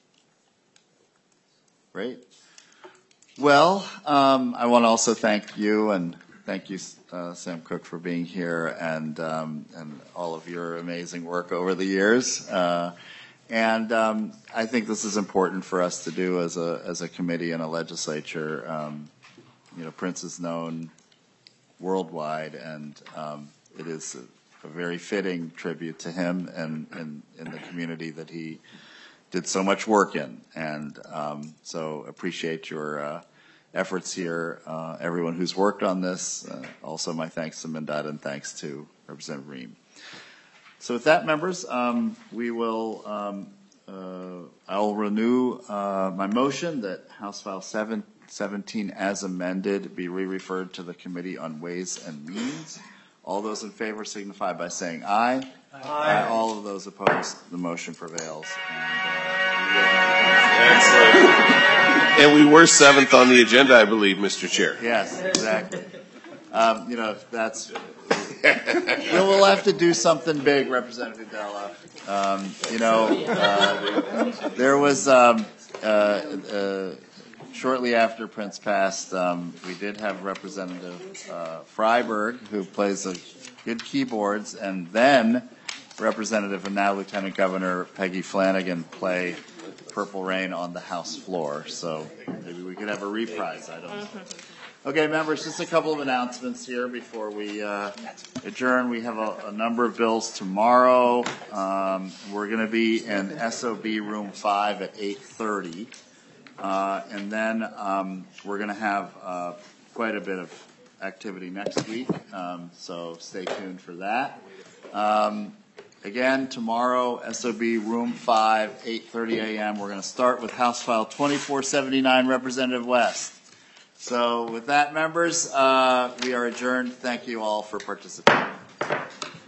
Great. Well, um, I want to also thank you and thank you, uh, Sam Cook, for being here and um, and all of your amazing work over the years. Uh, And um, I think this is important for us to do as a as a committee and a legislature. Um, you know, Prince is known worldwide, and um, it is a, a very fitting tribute to him and in, in the community that he did so much work in. And um, so appreciate your uh, efforts here, uh, everyone who's worked on this. Uh, also, my thanks to MnDOT and thanks to Representative Ream. So with that, members, um, we will, um, uh, I'll renew uh, my motion that House File seven seventeen as amended be re-referred to the Committee on Ways and Means. All those in favor signify by saying aye. Aye. Aye. All of those opposed, the motion prevails. And, uh, Excellent. And we were seventh on the agenda, I believe, Mister Chair. Yes, exactly. Um, you know, that's... We'll, we'll have to do something big, Representative Della. Um, you know, uh, there was um, uh, uh, shortly after Prince passed, um, we did have Representative uh, Freiberg, who plays a good keyboards, and then Representative and now Lieutenant Governor Peggy Flanagan play Purple Rain on the House floor. So maybe we could have a reprise. I don't know. Okay, members, just a couple of announcements here before we uh, adjourn. We have a, a number of bills tomorrow. Um, we're going to be in S O B room five at eight thirty. Uh, and then um, we're going to have uh, quite a bit of activity next week, um, so stay tuned for that. Um, again, tomorrow, S O B room five, eight thirty a.m. We're going to start with House File twenty-four seventy-nine, Representative West. So with that, members, uh, we are adjourned. Thank you all for participating.